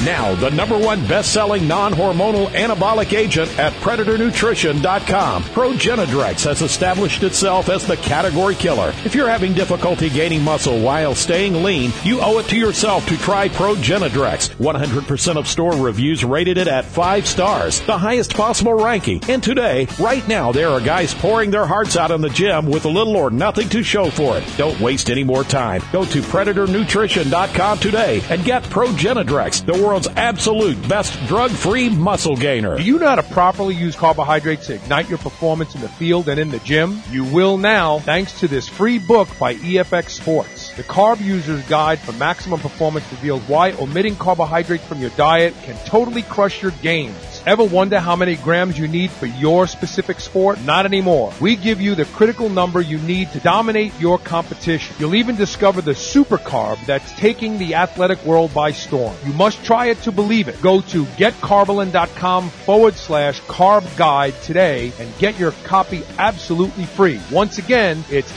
Now, the number one best-selling non-hormonal anabolic agent at Predator Nutrition dot com. Progenadrex has established itself as the category killer. If you're having difficulty gaining muscle while staying lean, you owe it to yourself to try Progenadrex. one hundred percent of store reviews rated it at five stars, the highest possible ranking. And today, right now, there are guys pouring their hearts out in the gym with little or nothing to show for it. Don't waste any more time. Go to Predator Nutrition dot com today and get Progenadrex, the world's absolute best drug-free muscle gainer. Do you know how to properly use carbohydrates to ignite your performance in the field and in the gym? You will now, thanks to this free book by E F X Sports. The Carb User's Guide for Maximum Performance reveals why omitting carbohydrates from your diet can totally crush your gains. Ever wonder how many grams you need for your specific sport? Not anymore. We give you the critical number you need to dominate your competition. You'll even discover the super carb that's taking the athletic world by storm. You must try it to believe it. Go to getcarbolin.com forward slash carb guide today and get your copy absolutely free. Once again, it's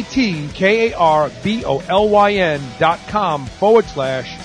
G-E-T-K-A-R-B-O-L-Y-N dot com forward slash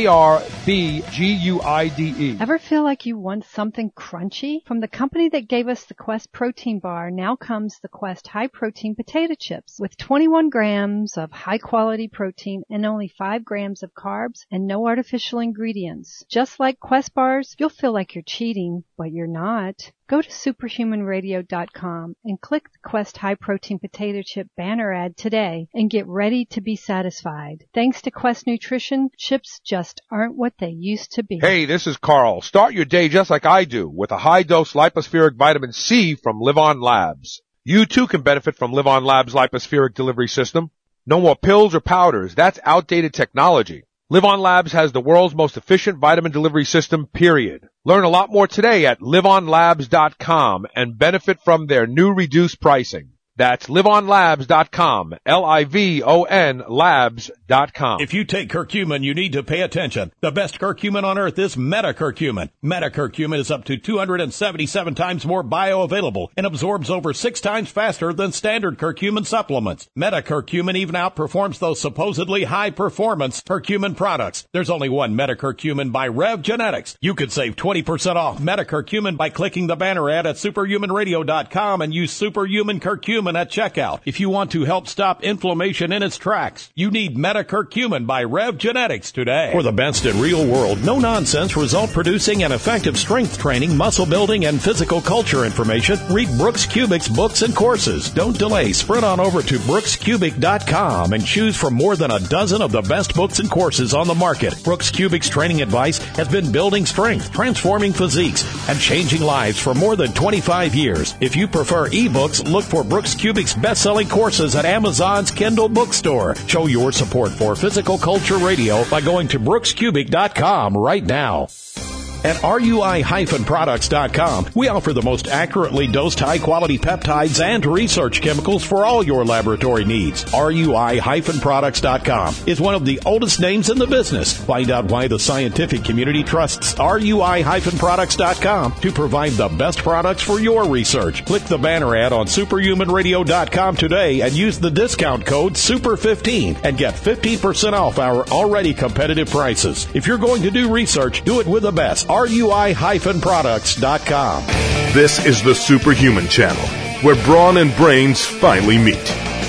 C-A-R-B-G-U-I-D-E. Ever feel like you want something crunchy? From the company that gave us the Quest protein bar, now comes the Quest high protein potato chips with twenty-one grams of high quality protein and only five grams of carbs and no artificial ingredients. Just like Quest bars, you'll feel like you're cheating, but you're not. Go to superhuman radio dot com and click the Quest High Protein Potato Chip banner ad today and get ready to be satisfied. Thanks to Quest Nutrition, chips just aren't what they used to be. Hey, this is Carl. Start your day just like I do with a high-dose lipospheric vitamin C from Live On Labs. You too can benefit from Live On Labs' lipospheric delivery system. No more pills or powders. That's outdated technology. Live On Labs has the world's most efficient vitamin delivery system, period. Learn a lot more today at live on labs dot com and benefit from their new reduced pricing. That's live on labs dot com, L I V O N labs dot com. If you take curcumin, you need to pay attention. The best curcumin on earth is metacurcumin. Metacurcumin is up to two hundred seventy-seven times more bioavailable and absorbs over six times faster than standard curcumin supplements. Metacurcumin even outperforms those supposedly high-performance curcumin products. There's only one metacurcumin by Rev Genetics. You could save twenty percent off metacurcumin by clicking the banner ad at superhuman radio dot com and use superhuman curcumin at checkout. If you want to help stop inflammation in its tracks, you need Metacurcumin by Rev Genetics today. For the best in real world, no nonsense, result producing and effective strength training, muscle building, and physical culture information, read Brooks Kubic's books and courses. Don't delay. Sprint on over to brooks cubic dot com and choose from more than a dozen of the best books and courses on the market. Brooks Kubic's training advice has been building strength, transforming physiques, and changing lives for more than twenty-five years. If you prefer ebooks, look for Brooks Kubic's best-selling courses at Amazon's Kindle bookstore. Show your support for Physical Culture Radio by going to brooks cubic dot com right now. At R U I products dot com, we offer the most accurately dosed high-quality peptides and research chemicals for all your laboratory needs. R U I products dot com is one of the oldest names in the business. Find out why the scientific community trusts R U I products dot com to provide the best products for your research. Click the banner ad on superhuman radio dot com today and use the discount code super fifteen and get fifteen percent off our already competitive prices. If you're going to do research, do it with the best. R U I products dot com. This is the Superhuman Channel, where brawn and brains finally meet.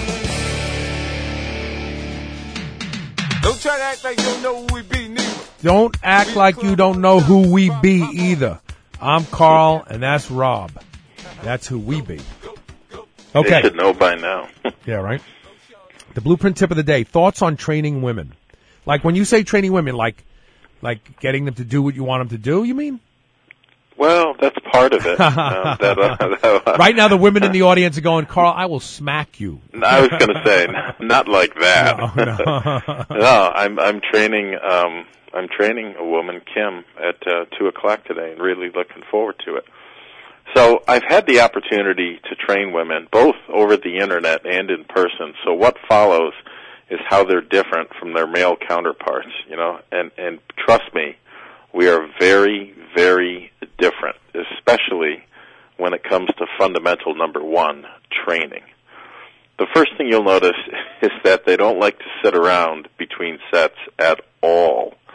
Don't try to act like you don't know who we be, neither. Don't act like you don't know who we be either. I'm Carl, and that's Rob. That's who we be. Okay. They should know by now. Yeah, right? The blueprint tip of the day, thoughts on training women. Like when you say training women, like like getting them to do what you want them to do, you mean? Well, that's part of it. um, that, uh, that, right now the women in the audience are going, Carl, I will smack you. I was going to say, not like that. No, no. no I'm I'm training um, I'm training a woman, Kim, at uh, two o'clock today, and really looking forward to it. So I've had the opportunity to train women, both over the Internet and in person. So what follows is how they're different from their male counterparts, you know, and, and trust me, we are very, very different, especially when it comes to fundamental number one, training. The first thing you'll notice is that they don't like to sit around between sets at all.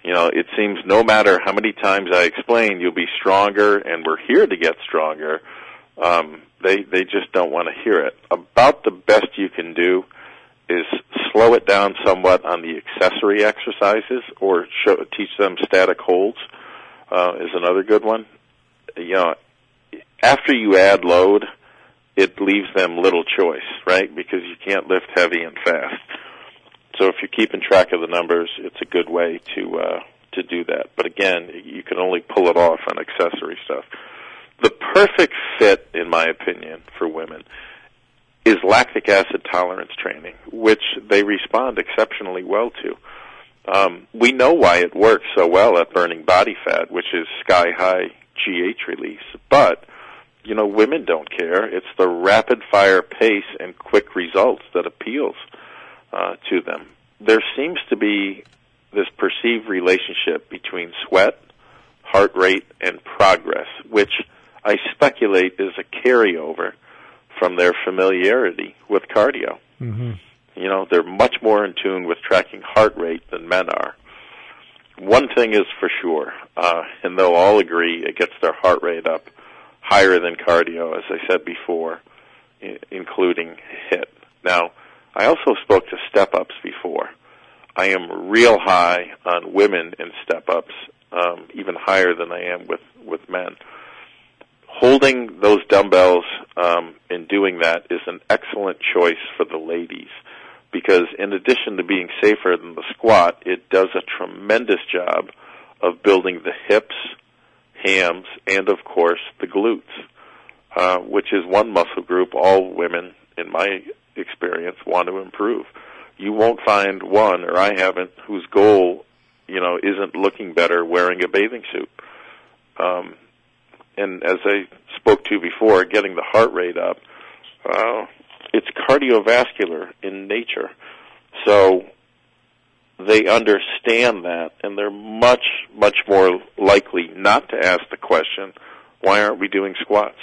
You know, it seems no matter how many times I explain you'll be stronger and we're here to get stronger, um, they they just don't want to hear it. About the best you can do is slow it down somewhat on the accessory exercises, or show, teach them static holds uh, is another good one. You know, after you add load, it leaves them little choice, right? Because you can't lift heavy and fast. So if you're keeping track of the numbers, it's a good way to uh, to do that. But again, you can only pull it off on accessory stuff. The perfect fit, in my opinion, for women is lactic acid tolerance training, which they respond exceptionally well to. Um, we know why it works so well at burning body fat, which is sky-high G H release. But, you know, women don't care. It's the rapid-fire pace and quick results that appeals uh, to them. There seems to be this perceived relationship between sweat, heart rate, and progress, which I speculate is a carryover from their familiarity with cardio. Mm-hmm. You know, they're much more in tune with tracking heart rate than men are. One thing is for sure, uh, and they'll all agree, it gets their heart rate up higher than cardio, as I said before, I- including HIIT. Now, I also spoke to step-ups before. I am real high on women in step-ups, um, even higher than I am with, with men. Holding those dumbbells um, and doing that is an excellent choice for the ladies, because in addition to being safer than the squat, it does a tremendous job of building the hips, hams, and, of course, the glutes, uh, which is one muscle group all women, in my experience, want to improve. You won't find one, or I haven't, whose goal, you know, isn't looking better wearing a bathing suit. Um, and as I spoke to before, getting the heart rate up, uh, it's cardiovascular in nature. So they understand that, and they're much, much more likely not to ask the question, why aren't we doing squats?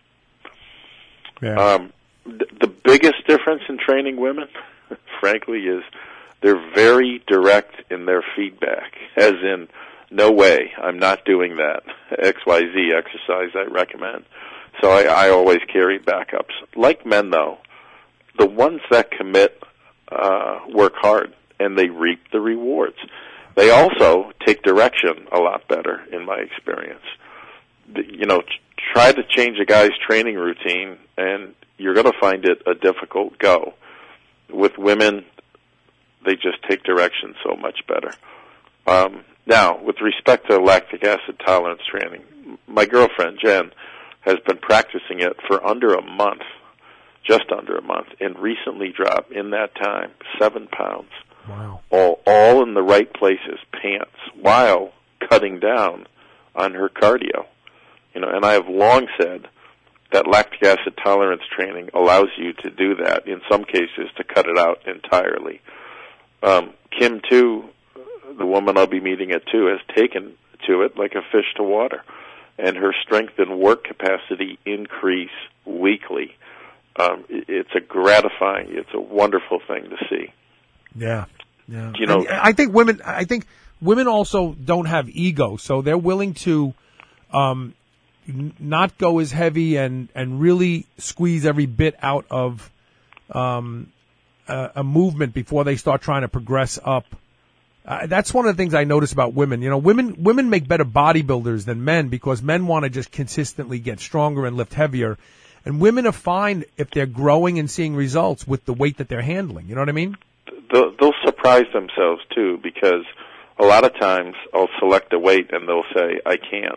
Yeah. Um, th- the biggest difference in training women, frankly, is they're very direct in their feedback, as in, no way, I'm not doing that X Y Z exercise I recommend. So I, I always carry backups. Like men, though, the ones that commit uh, work hard, and they reap the rewards. They also take direction a lot better, in my experience. You know, try to change a guy's training routine, and you're going to find it a difficult go. With women, they just take direction so much better. Um, now, with respect to lactic acid tolerance training, my girlfriend, Jen, has been practicing it for under a month, just under a month, and recently dropped, in that time, seven pounds. Wow. All, all in the right places, pants, while cutting down on her cardio. You know, and I have long said that lactic acid tolerance training allows you to do that, in some cases, to cut it out entirely. Um, Kim, too, the woman I'll be meeting at two, has taken to it like a fish to water, and her strength and work capacity increase weekly. Um, it's a gratifying, it's a wonderful thing to see. Yeah, yeah. You know, and I think women. I think women also don't have ego, so they're willing to um, n- not go as heavy and and really squeeze every bit out of um, a, a movement before they start trying to progress up. Uh, that's one of the things I notice about women. You know, women women make better bodybuilders than men, because men want to just consistently get stronger and lift heavier. And women are fine if they're growing and seeing results with the weight that they're handling. You know what I mean? They'll, they'll surprise themselves, too, because a lot of times I'll select a weight and they'll say, I can't,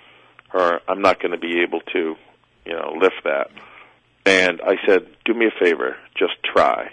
or I'm not going to be able to, you know, lift that. And I said, do me a favor, just try.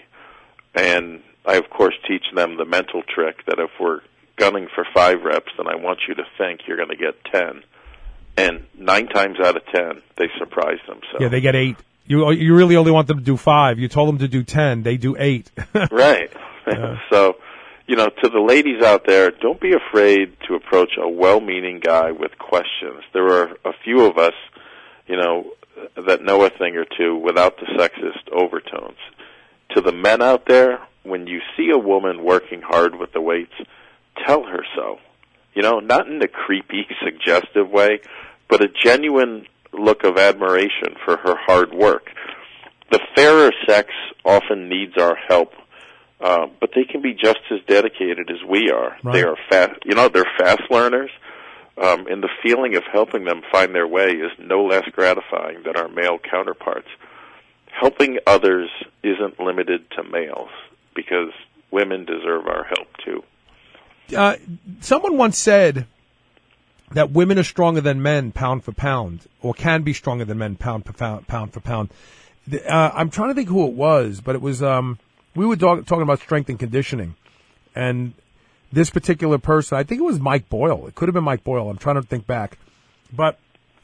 And I, of course, teach them the mental trick that if we're gunning for five reps, then I want you to think you're going to get ten. And nine times out of ten, they surprise themselves. Yeah, they get eight. You you really only want them to do five. You told them to do ten. They do eight. Right. Yeah. So, you know, to the ladies out there, don't be afraid to approach a well-meaning guy with questions. There are a few of us, you know, that know a thing or two without the sexist overtones. To the men out there, when you see a woman working hard with the weights, tell her so. You know, not in a creepy, suggestive way, but a genuine look of admiration for her hard work. The fairer sex often needs our help, uh, but they can be just as dedicated as we are. Right. They are fast, you know, they're fast learners, um, and the feeling of helping them find their way is no less gratifying than our male counterparts. Helping others isn't limited to males, because women deserve our help too. Uh, someone once said that women are stronger than men pound for pound, or can be stronger than men pound for pound, pound for pound. Uh, I'm trying to think who it was, but it was, um, we were talk, talking about strength and conditioning. And this particular person, I think it was Mike Boyle. It could have been Mike Boyle. I'm trying to think back. But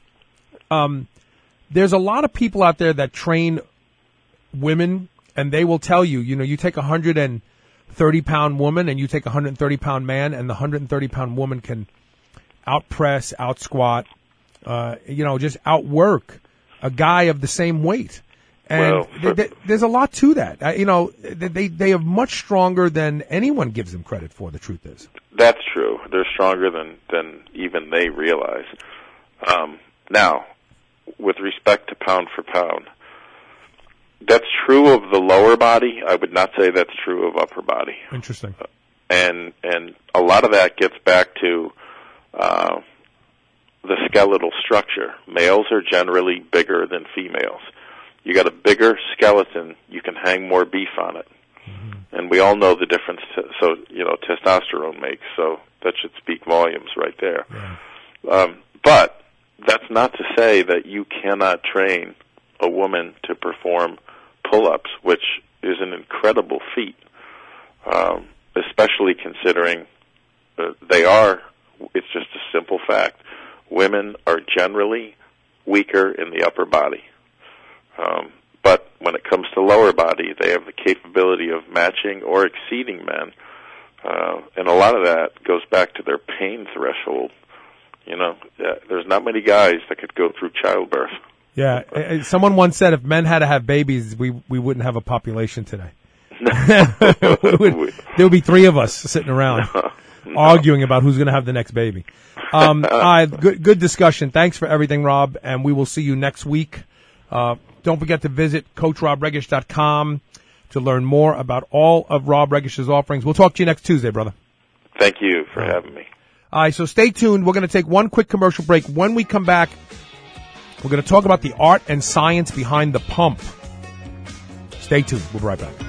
um, there's a lot of people out there that train women, and they will tell you, you know, you take a one hundred thirty pound woman and you take a one hundred thirty pound man, and the one hundred thirty pound woman can out press, out squat, uh, you know, just outwork a guy of the same weight. And well, for, they, they, there's a lot to that. Uh, you know, they they are much stronger than anyone gives them credit for, the truth is. That's true. They're stronger than, than even they realize. Um, now, with respect to pound for pound, that's true of the lower body. I would not say that's true of upper body. Interesting. Uh, and and a lot of that gets back to uh, the skeletal structure. Males are generally bigger than females. You got a bigger skeleton, you can hang more beef on it. Mm-hmm. And we all know the difference, to, so, you know, testosterone makes, so that should speak volumes right there. Yeah. Um, but that's not to say that you cannot train a woman to perform pull-ups, which is an incredible feat, um, especially considering uh, they are, it's just a simple fact, women are generally weaker in the upper body. Um, but when it comes to lower body, they have the capability of matching or exceeding men, uh, and a lot of that goes back to their pain threshold. You know, uh, there's not many guys that could go through childbirth. Yeah, someone once said if men had to have babies, we we wouldn't have a population today. would, there would be three of us sitting around no, no. arguing about who's going to have the next baby. Um, all right, good, good discussion. Thanks for everything, Rob, and we will see you next week. Uh, don't forget to visit Coach Rob Regish dot com to learn more about all of Rob Regish's offerings. We'll talk to you next Tuesday, brother. Thank you for having me. All right, so stay tuned. We're going to take one quick commercial break. When we come back, we're going to talk about the art and science behind the pump. Stay tuned. We'll be right back.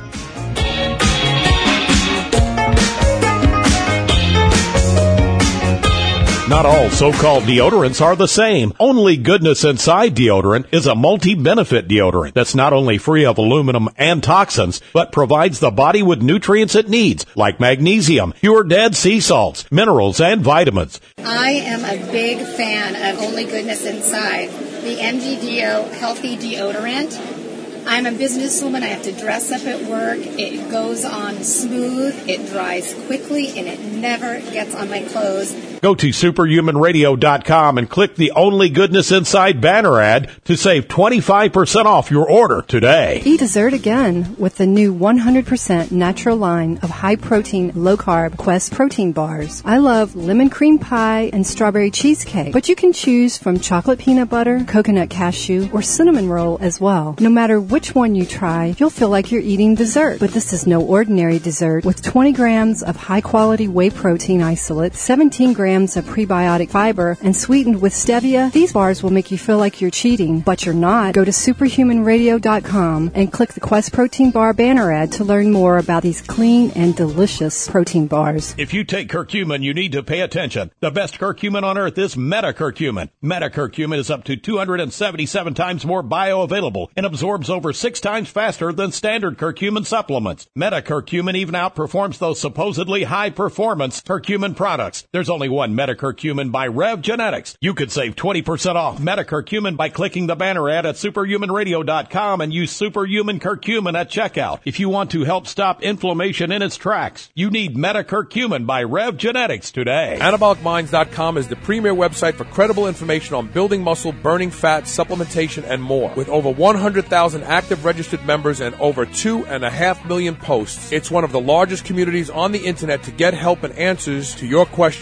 Not all so-called deodorants are the same. Only Goodness Inside deodorant is a multi-benefit deodorant that's not only free of aluminum and toxins, but provides the body with nutrients it needs, like magnesium, pure dead sea salts, minerals, and vitamins. I am a big fan of Only Goodness Inside, the M G D O Healthy Deodorant. I'm a businesswoman. I have to dress up at work. It goes on smooth. It dries quickly, and it never gets on my clothes. Go to superhuman radio dot com and click the Only Goodness Inside banner ad to save twenty-five percent off your order today. Eat dessert again with the new one hundred percent natural line of high-protein, low-carb Quest protein bars. I love lemon cream pie and strawberry cheesecake, but you can choose from chocolate peanut butter, coconut cashew, or cinnamon roll as well. No matter which one you try, you'll feel like you're eating dessert. But this is no ordinary dessert. With twenty grams of high-quality whey protein isolate, seventeen grams of prebiotic fiber, and sweetened with stevia, these bars will make you feel like you're cheating, but you're not. Go to superhuman radio dot com and click the Quest Protein Bar banner ad to learn more about these clean and delicious protein bars. If you take curcumin, you need to pay attention. The best curcumin on earth is metacurcumin. Metacurcumin is up to two hundred seventy-seven times more bioavailable and absorbs over six times faster than standard curcumin supplements. Metacurcumin even outperforms those supposedly high-performance curcumin products. There's only one Metacurcumin by Rev Genetics. You could save twenty percent off Metacurcumin by clicking the banner ad at superhuman radio dot com and use Superhuman Curcumin at checkout. If you want to help stop inflammation in its tracks, you need Metacurcumin by Rev Genetics today. anabolic minds dot com is the premier website for credible information on building muscle, burning fat, supplementation, and more. With over one hundred thousand active registered members and over two and a half million posts, it's one of the largest communities on the internet to get help and answers to your questions. It's all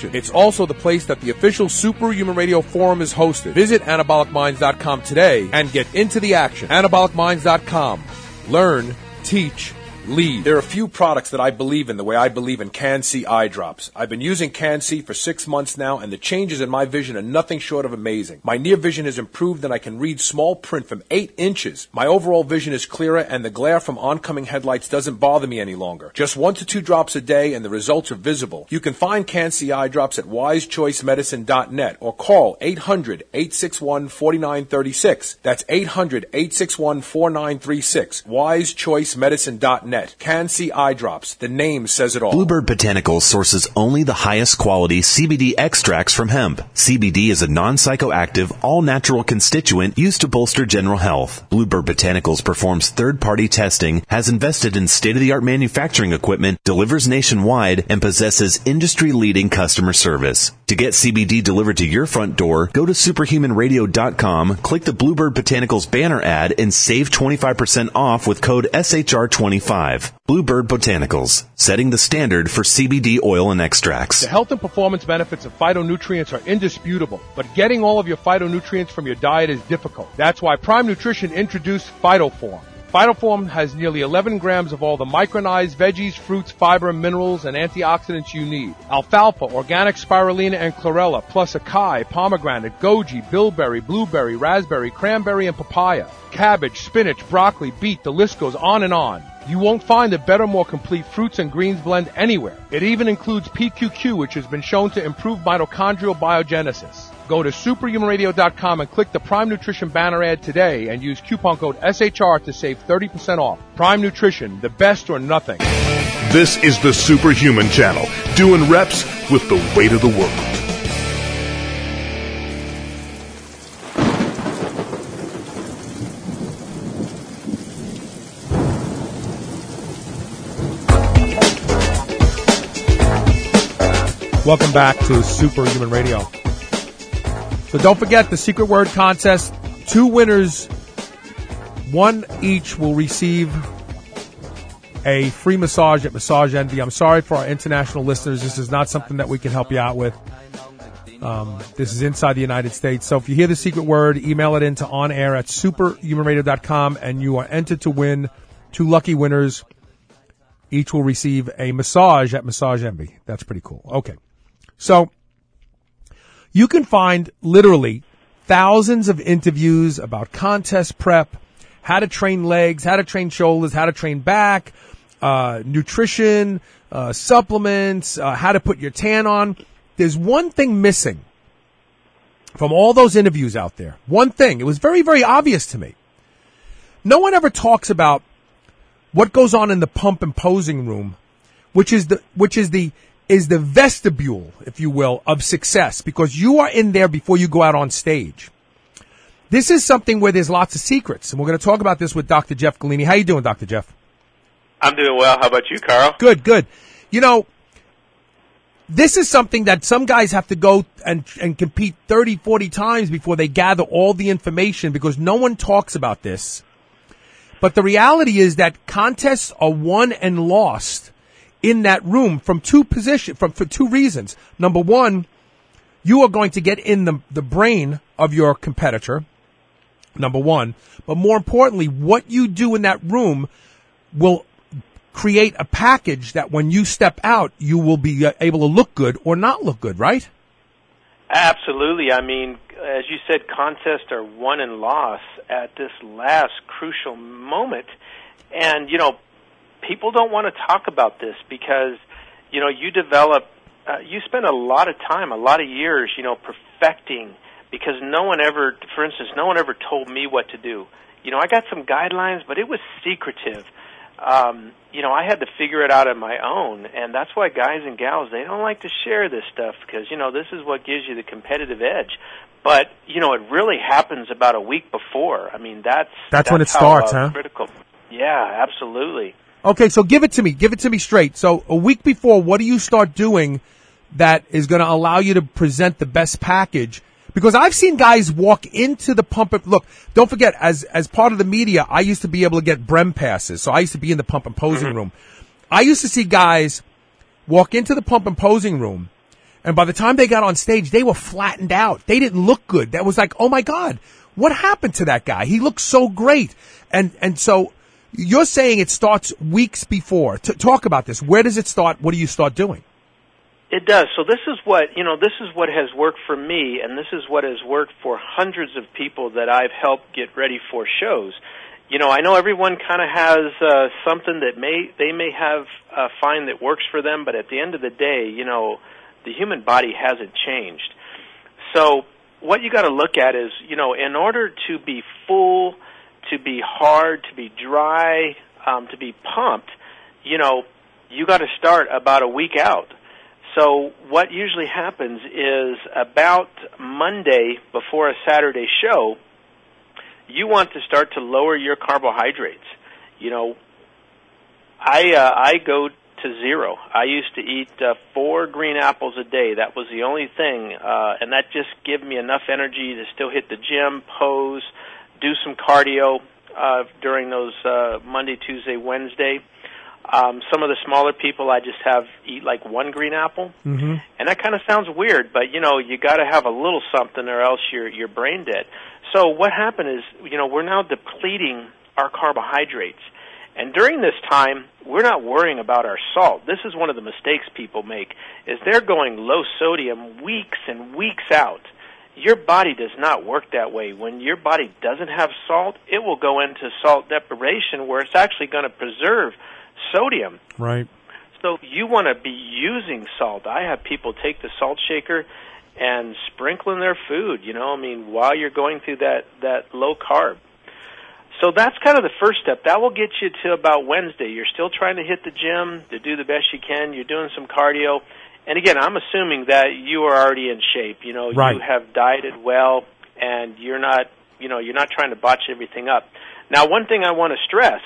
also the place that the official Superhuman Radio Forum is hosted. Visit anabolic minds dot com today and get into the action. anabolic minds dot com. Learn, teach, lead. There are a few products that I believe in the way I believe in Can-C eye drops. I've been using Can-C for six months now, and the changes in my vision are nothing short of amazing. My near vision has improved, and I can read small print from eight inches. My overall vision is clearer, and the glare from oncoming headlights doesn't bother me any longer. Just one to two drops a day, and the results are visible. You can find Can-C eye drops at wise choice medicine dot net or call eight hundred, eight six one, four nine three six. That's eight hundred, eight six one, four nine three six. wise choice medicine dot net. Can-C eye drops. The name says it all. Bluebird Botanicals sources only the highest quality C B D extracts from hemp. C B D is a non-psychoactive, all-natural constituent used to bolster general health. Bluebird Botanicals performs third-party testing, has invested in state-of-the-art manufacturing equipment, delivers nationwide, and possesses industry-leading customer service. To get C B D delivered to your front door, go to superhuman radio dot com, click the Bluebird Botanicals banner ad, and save twenty-five percent off with code S H R twenty-five. Bluebird Botanicals, setting the standard for C B D oil and extracts. The health and performance benefits of phytonutrients are indisputable, but getting all of your phytonutrients from your diet is difficult. That's why Prime Nutrition introduced PhytoForm. PhytoForm has nearly eleven grams of all the micronized veggies, fruits, fiber, minerals, and antioxidants you need. Alfalfa, organic spirulina, and chlorella, plus acai, pomegranate, goji, bilberry, blueberry, raspberry, cranberry, and papaya. Cabbage, spinach, broccoli, beet, the list goes on and on. You won't find a better, more complete fruits and greens blend anywhere. It even includes P Q Q, which has been shown to improve mitochondrial biogenesis. Go to superhuman radio dot com and click the Prime Nutrition banner ad today and use coupon code S H R to save thirty percent off. Prime Nutrition, the best or nothing. This is the Superhuman Channel, doing reps with the weight of the world. Welcome back to Superhuman Radio. So don't forget the secret word contest. Two winners, one each, will receive a free massage at Massage Envy. I'm sorry for our international listeners. This is not something that we can help you out with. Um, this is inside the United States. So if you hear the secret word, email it into onair at superhuman radio dot com, and you are entered to win. Two lucky winners. Each will receive a massage at Massage Envy. That's pretty cool. Okay. So you can find literally thousands of interviews about contest prep, how to train legs, how to train shoulders, how to train back, uh, nutrition, uh, supplements, uh, how to put your tan on. There's one thing missing from all those interviews out there. One thing. It was very, very obvious to me. No one ever talks about what goes on in the pump and posing room, which is the, which is the, is the vestibule, if you will, of success, because you are in there before you go out on stage. This is something where there's lots of secrets, and we're going to talk about this with Doctor Jeff Galini. How you doing, Doctor Jeff? I'm doing well. How about you, Carl? Good, good. You know, this is something that some guys have to go and and compete thirty, forty times before they gather all the information, because no one talks about this. But the reality is that contests are won and lost in that room from two position, from for two reasons. Number one, you are going to get in the the brain of your competitor. Number one, but more importantly, what you do in that room will create a package that when you step out, you will be able to look good or not look good, right? Absolutely. I mean, as you said, contests are won and lost at this last crucial moment. And, you know, people don't want to talk about this because, you know, you develop, uh, you spend a lot of time, a lot of years, you know, perfecting, because no one ever, for instance, no one ever told me what to do. You know, I got some guidelines, but it was secretive. Um, you know, I had to figure it out on my own, and that's why guys and gals, they don't like to share this stuff because, you know, this is what gives you the competitive edge. But, you know, it really happens about a week before. I mean, that's... That's, that's when it how, starts, uh, huh? Critical. Yeah, absolutely. Okay, so give it to me. Give it to me straight. So a week before, what do you start doing that is going to allow you to present the best package? Because I've seen guys walk into the pump. And, look, don't forget, as as part of the media, I used to be able to get Brem passes. So I used to be in the pump and posing mm-hmm. room. I used to see guys walk into the pump and posing room, And by the time they got on stage, they were flattened out. They didn't look good. That was like, oh my God, what happened to that guy? He looked so great. And, and so you're saying it starts weeks before. T- talk about this. Where does it start? What do you start doing? It does. So this is what, you know, this is what has worked for me, and this is what has worked for hundreds of people that I've helped get ready for shows. You know, I know everyone kind of has uh, something that may they may have uh, find that works for them, but at the end of the day, you know, the human body hasn't changed. So what you got to look at is, you know, in order to be full, to be hard, to be dry, um, to be pumped, you know, you got to start about a week out. So what usually happens is about Monday before a Saturday show, you want to start to lower your carbohydrates. You know, I uh, I go to zero. I used to eat uh, four green apples a day. That was the only thing, uh, and that just gave me enough energy to still hit the gym, pose, do some cardio uh, during those uh, Monday, Tuesday, Wednesday. Um, some of the smaller people, I just have eat like one green apple, mm-hmm. and that kind of sounds weird, but you know you got to have a little something, or else you're you're brain dead. So what happened is, you know, we're now depleting our carbohydrates, and during this time, we're not worrying about our salt. This is one of the mistakes people make: is they're going low sodium weeks and weeks out. Your body does not work that way. When your body doesn't have salt, it will go into salt deprivation, where it's actually going to preserve sodium. Right. So you want to be using salt. I have people take the salt shaker and sprinkle in their food, you know, I mean, while you're going through that, that low carb. So that's kind of the first step. That will get you to about Wednesday. You're still trying to hit the gym, to do the best you can. You're doing some cardio. And again, I'm assuming that you are already in shape. You know, right. You have dieted well, and you're not, you know, you're not trying to botch everything up. Now, one thing I want to stress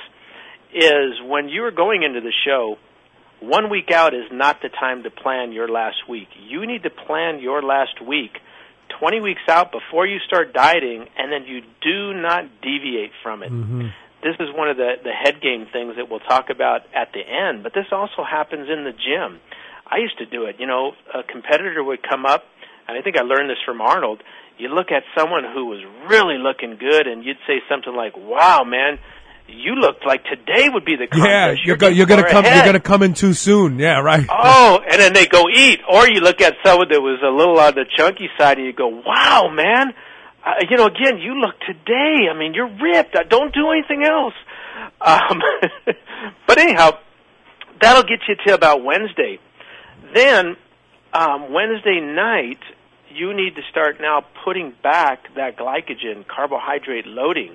is when you are going into the show, one week out is not the time to plan your last week. You need to plan your last week twenty weeks out before you start dieting, and then you do not deviate from it. Mm-hmm. This is one of the, the head game things that we'll talk about at the end, but this also happens in the gym. I used to do it. You know, a competitor would come up, and I think I learned this from Arnold. You look at someone who was really looking good, and you'd say something like, wow, man, you looked like today would be the contest. Yeah, you're, you're, go, you're gonna come. ahead. You're gonna come in too soon. Yeah, right. Oh, and then they go eat. Or you look at someone that was a little on the chunky side, and you go, "Wow, man! Uh, you know, again, you look today. I mean, you're ripped. Uh, don't do anything else." Um, but anyhow, that'll get you to about Wednesday. Then um, Wednesday night, you need to start now putting back that glycogen, carbohydrate loading.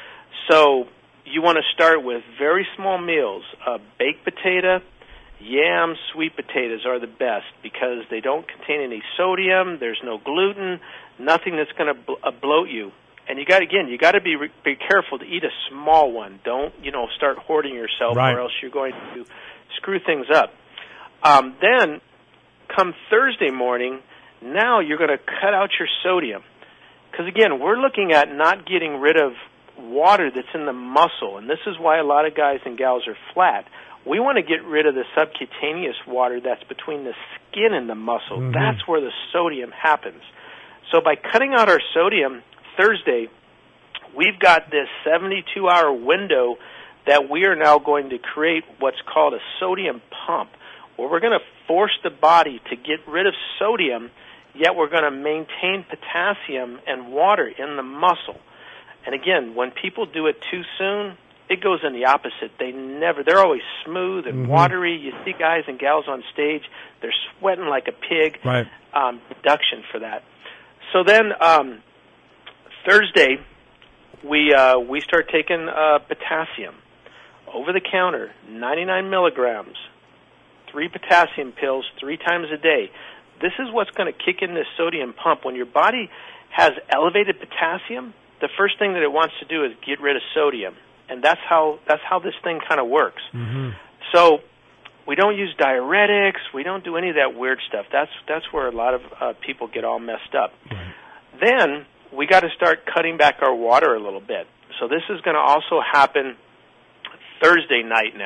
So you want to start with very small meals. Uh, baked potato, yams, sweet potatoes are the best because they don't contain any sodium. There's no gluten, nothing that's going to bl- uh, bloat you. And you got again, you got to be re- be careful to eat a small one. Don't you know start hoarding yourself, right. or else you're going to screw things up. Um, then, come Thursday morning, now you're going to cut out your sodium because again, we're looking at not getting rid of water that's in the muscle, and this is why a lot of guys and gals are flat. We want to get rid of the subcutaneous water that's between the skin and the muscle. Mm-hmm. That's where the sodium happens. So by cutting out our sodium Thursday, we've got this seventy-two hour window that we are now going to create what's called a sodium pump, where we're going to force the body to get rid of sodium, yet we're going to maintain potassium and water in the muscle. And again, when people do it too soon, it goes in the opposite. They never, they're always smooth and mm-hmm. watery. You see guys and gals on stage, they're sweating like a pig. Right. Um, deduction for that. So then um, Thursday, we uh, we start taking uh, potassium over the counter, ninety-nine milligrams, three potassium pills, three times a day. This is what's going to kick in this sodium pump. When your body has elevated potassium, the first thing that it wants to do is get rid of sodium, and that's how that's how this thing kind of works. Mm-hmm. So we don't use diuretics. We don't do any of that weird stuff. That's that's where a lot of uh, people get all messed up. Right. Then we got to start cutting back our water a little bit. So this is going to also happen Thursday night now.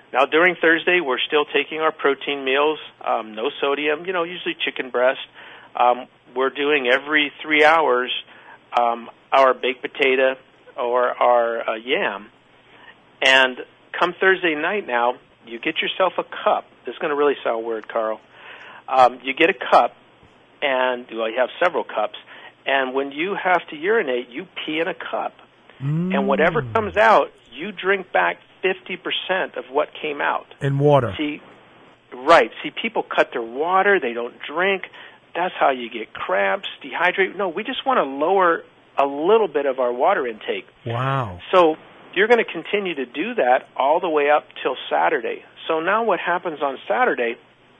Now, during Thursday, we're still taking our protein meals, um, no sodium, you know, usually chicken breast. Um, we're doing every three hours um, our baked potato or our uh, yam. And come Thursday night now, you get yourself a cup. This is going to really sound weird, Carl. Um, you get a cup, and well, you have several cups. And when you have to urinate, you pee in a cup. Mm. And whatever comes out, you drink back fifty percent of what came out. In water. See, right. See, people cut their water. They don't drink. That's how you get cramps, dehydrate. No, we just want to lower a little bit of our water intake. Wow. So you're going to continue to do that all the way up till Saturday. So now what happens on Saturday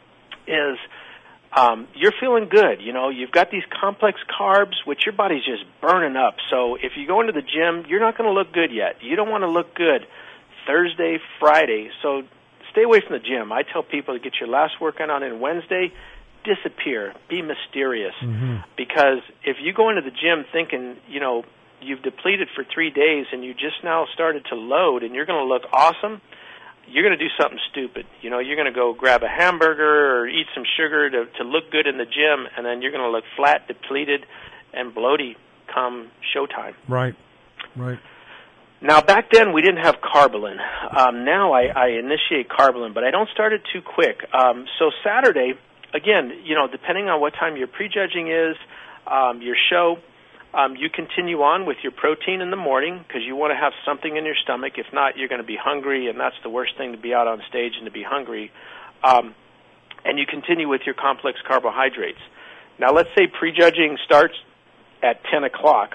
is um, you're feeling good. You know, you've got these complex carbs, which your body's just burning up. So if you go into the gym, you're not going to look good yet. You don't want to look good Thursday, Friday. So stay away from the gym. I tell people to get your last workout on in Wednesday, disappear, be mysterious. Mm-hmm. Because if you go into the gym thinking, you know, you've depleted for three days and you just now started to load and you're going to look awesome, you're going to do something stupid. You know, you're going to go grab a hamburger or eat some sugar to, to look good in the gym, and then you're going to look flat, depleted, and bloated come showtime. Right, right. Now, back then, we didn't have Carbolin. Um, now I, I initiate Carbolin, but I don't start it too quick. Um, so Saturday, again, you know, depending on what time your prejudging is, um, your show, Um, you continue on with your protein in the morning because you want to have something in your stomach. If not, you're going to be hungry, and that's the worst thing to be out on stage and to be hungry. Um, and you continue with your complex carbohydrates. Now, let's say prejudging starts at ten o'clock.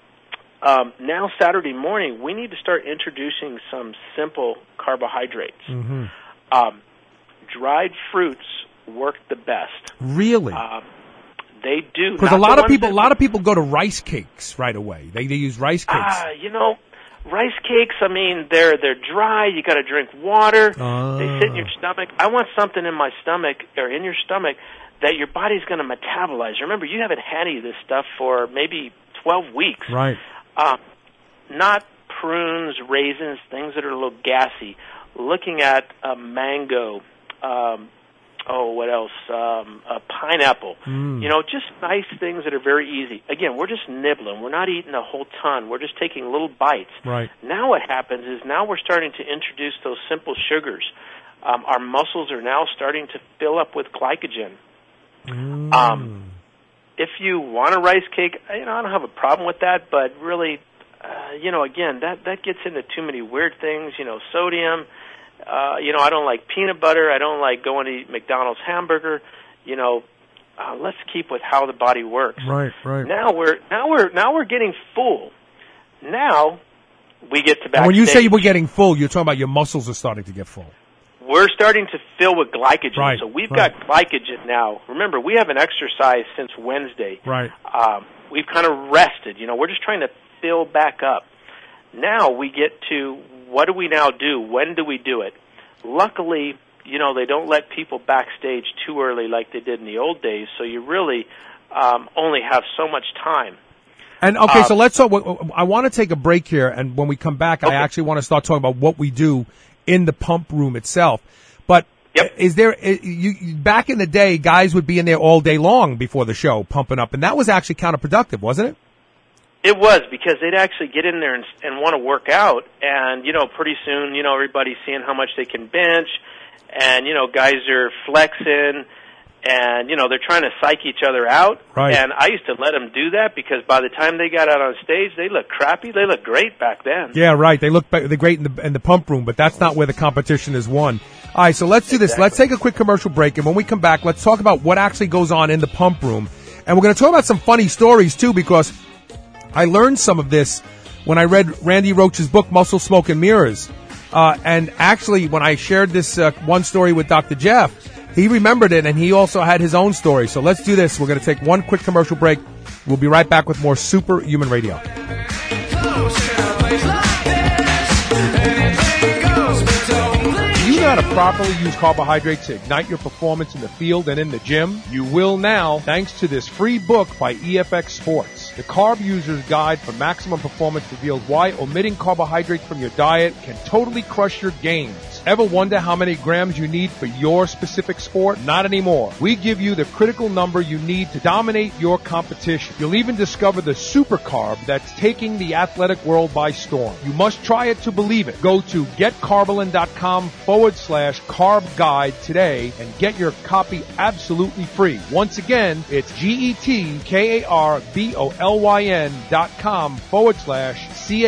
Um, now, Saturday morning, we need to start introducing some simple carbohydrates. Mm-hmm. Um, dried fruits work the best. Really? Um, They do. Because a lot of people, a lot of people go to rice cakes right away. They they use rice cakes. Ah, you know, rice cakes. I mean, they're they're dry. You got to drink water. Uh. They sit in your stomach. I want something in my stomach or in your stomach that your body's going to metabolize. Remember, you haven't had any of this stuff for maybe twelve weeks. Right. Uh, not prunes, raisins, things that are a little gassy. Looking at a mango. Um, Oh, what else? Um, a pineapple. Mm. You know, just nice things that are very easy. Again, we're just nibbling. We're not eating a whole ton. We're just taking little bites. Right. Now what happens is now we're starting to introduce those simple sugars. Um, our muscles are now starting to fill up with glycogen. Mm. Um, if you want a rice cake, you know, I don't have a problem with that, but really, uh, you know, again, that, that gets into too many weird things, you know, sodium. Uh, you know, I don't like peanut butter. I don't like going to eat McDonald's hamburger. You know, uh, let's keep with how the body works. Right, right. Now we're now we're now we're getting full. Now we get to backstage. And when you say we're getting full, you're talking about your muscles are starting to get full. We're starting to fill with glycogen. Right, so we've right. got glycogen now. Remember, we haven't exercised since Wednesday. Right. Um, we've kind of rested. You know, we're just trying to fill back up. Now we get to what do we now do? When do we do it? Luckily, you know, they don't let people backstage too early like they did in the old days, so you really um, only have so much time. And, okay, uh, so let's talk. I want to take a break here, and when we come back, okay. I actually want to start talking about what we do in the pump room itself. But yep. is there, you, back in the day, guys would be in there all day long before the show, pumping up, and that was actually counterproductive, wasn't it? It was, because they'd actually get in there and, and want to work out, and, you know, pretty soon, you know, everybody's seeing how much they can bench, and, you know, guys are flexing, and, you know, they're trying to psych each other out. Right. And I used to let them do that, because by the time they got out on stage, they looked crappy. They looked great back then. Yeah, right. They look they're great in the, in the pump room, but that's not where the competition is won. All right, so let's do this. Exactly. Let's take a quick commercial break, and when we come back, let's talk about what actually goes on in the pump room. And we're going to talk about some funny stories, too, because I learned some of this when I read Randy Roach's book, Muscle, Smoke, and Mirrors. Uh, and actually, when I shared this uh, one story with Doctor Jeff, he remembered it, and he also had his own story. So let's do this. We're going to take one quick commercial break. We'll be right back with more Superhuman Radio. Do you know how to properly use carbohydrates to ignite your performance in the field and in the gym? You will now, thanks to this free book by E F X Sports. The Carb User's Guide for Maximum Performance reveals why omitting carbohydrates from your diet can totally crush your gains. Ever wonder how many grams you need for your specific sport? Not anymore. We give you the critical number you need to dominate your competition. You'll even discover the super carb that's taking the athletic world by storm. You must try it to believe it. Go to getcarbolin.com forward slash carb guide today and get your copy absolutely free. Once again, it's G-E-T-K-A-R-B-O-L-Y-N dot com forward slash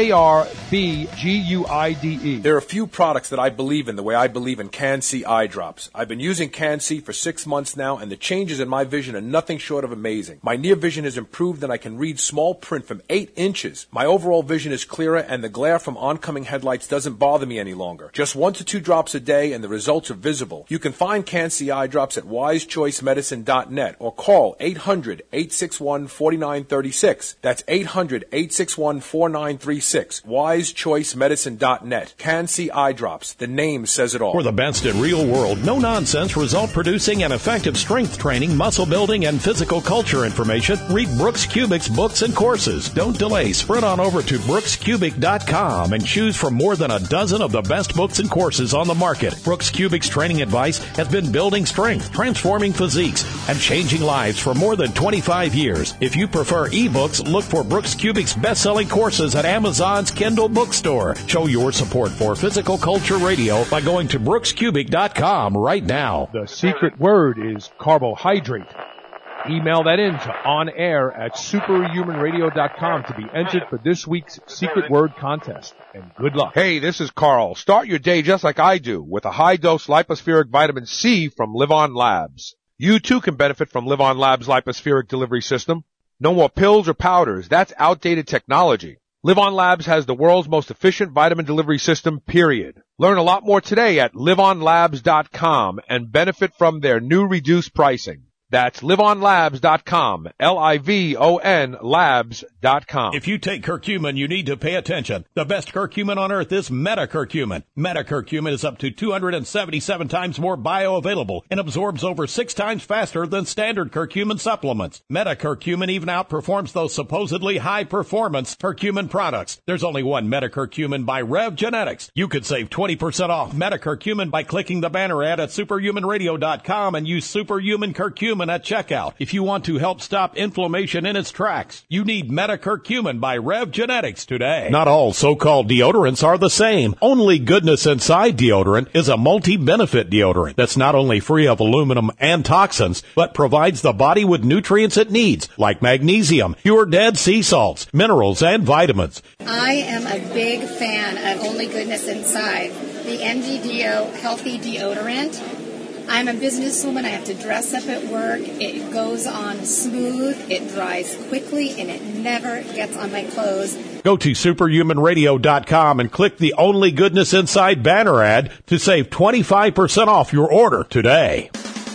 C-A-R-B-G-U-I-D-E. There are a few products that I believe in the way I believe in Can-C eye drops. I've been using Can-C for six months now, and the changes in my vision are nothing short of amazing. My near vision has improved, and I can read small print from eight inches. My overall vision is clearer, and the glare from oncoming headlights doesn't bother me any longer. Just one to two drops a day, and the results are visible. You can find Can-C eye drops at wise choice medicine dot net or call eight hundred, eight six one, four nine three six. That's eight hundred, eight six one, four nine three six. wise choice medicine dot net. Can-C eye drops. The name says it all. For the best in real world, no nonsense, result producing and effective strength training, muscle building, and physical culture information, read Brooks Kubic's books and courses. Don't delay. Sprint on over to brooks cubic dot com and choose from more than a dozen of the best books and courses on the market. Brooks Kubic's training advice has been building strength, transforming physiques, and changing lives for more than twenty-five years. If you prefer ebooks, look for Brooks Kubic's best-selling courses at Amazon's Kindle bookstore. Show your support for Physical Culture Radio by going to brooks cubic dot com right now. The secret word is carbohydrate. Email that in to onair at superhuman radio dot com to be entered for this week's secret word contest. And good luck. Hey, this is Carl. Start your day just like I do with a high-dose lipospheric vitamin C from Live On Labs. You too can benefit from Live On Labs' lipospheric delivery system. No more pills or powders. That's outdated technology. Live On Labs has the world's most efficient vitamin delivery system, period. Learn a lot more today at live on labs dot com and benefit from their new reduced pricing. That's live on labs dot com, L I V O N labs dot com. If you take curcumin, you need to pay attention. The best curcumin on earth is metacurcumin. Metacurcumin is up to two hundred seventy-seven times more bioavailable and absorbs over six times faster than standard curcumin supplements. Metacurcumin even outperforms those supposedly high-performance curcumin products. There's only one metacurcumin by Rev Genetics. You could save twenty percent off metacurcumin by clicking the banner ad at superhuman radio dot com and use superhuman curcumin at checkout. If you want to help stop inflammation in its tracks, you need metacurcumin by Rev Genetics today. Not all so-called deodorants are the same. Only Goodness Inside deodorant is a multi-benefit deodorant that's not only free of aluminum and toxins, but provides the body with nutrients it needs, like magnesium, pure dead sea salts, minerals, and vitamins. I am a big fan of Only Goodness Inside, the M G D O Healthy Deodorant. I'm a businesswoman. I have to dress up at work. It goes on smooth, it dries quickly, and it never gets on my clothes. Go to superhuman radio dot com and click the Only Goodness Inside banner ad to save twenty-five percent off your order today.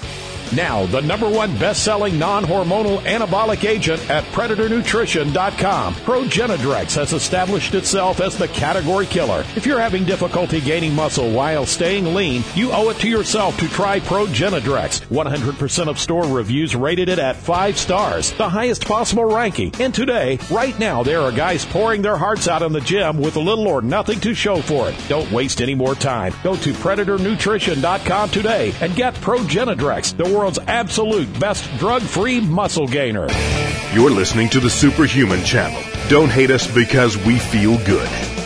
Now, the number one best-selling non-hormonal anabolic agent at predator nutrition dot com. Progenadrex has established itself as the category killer. If you're having difficulty gaining muscle while staying lean, you owe it to yourself to try Progenadrex. one hundred percent of store reviews rated it at five stars, the highest possible ranking. And today, right now, there are guys pouring their hearts out in the gym with little or nothing to show for it. Don't waste any more time. Go to predator nutrition dot com today and get Progenadrex, the world's absolute best drug-free muscle gainer. You're listening to the Superhuman Channel. Don't hate us because we feel good.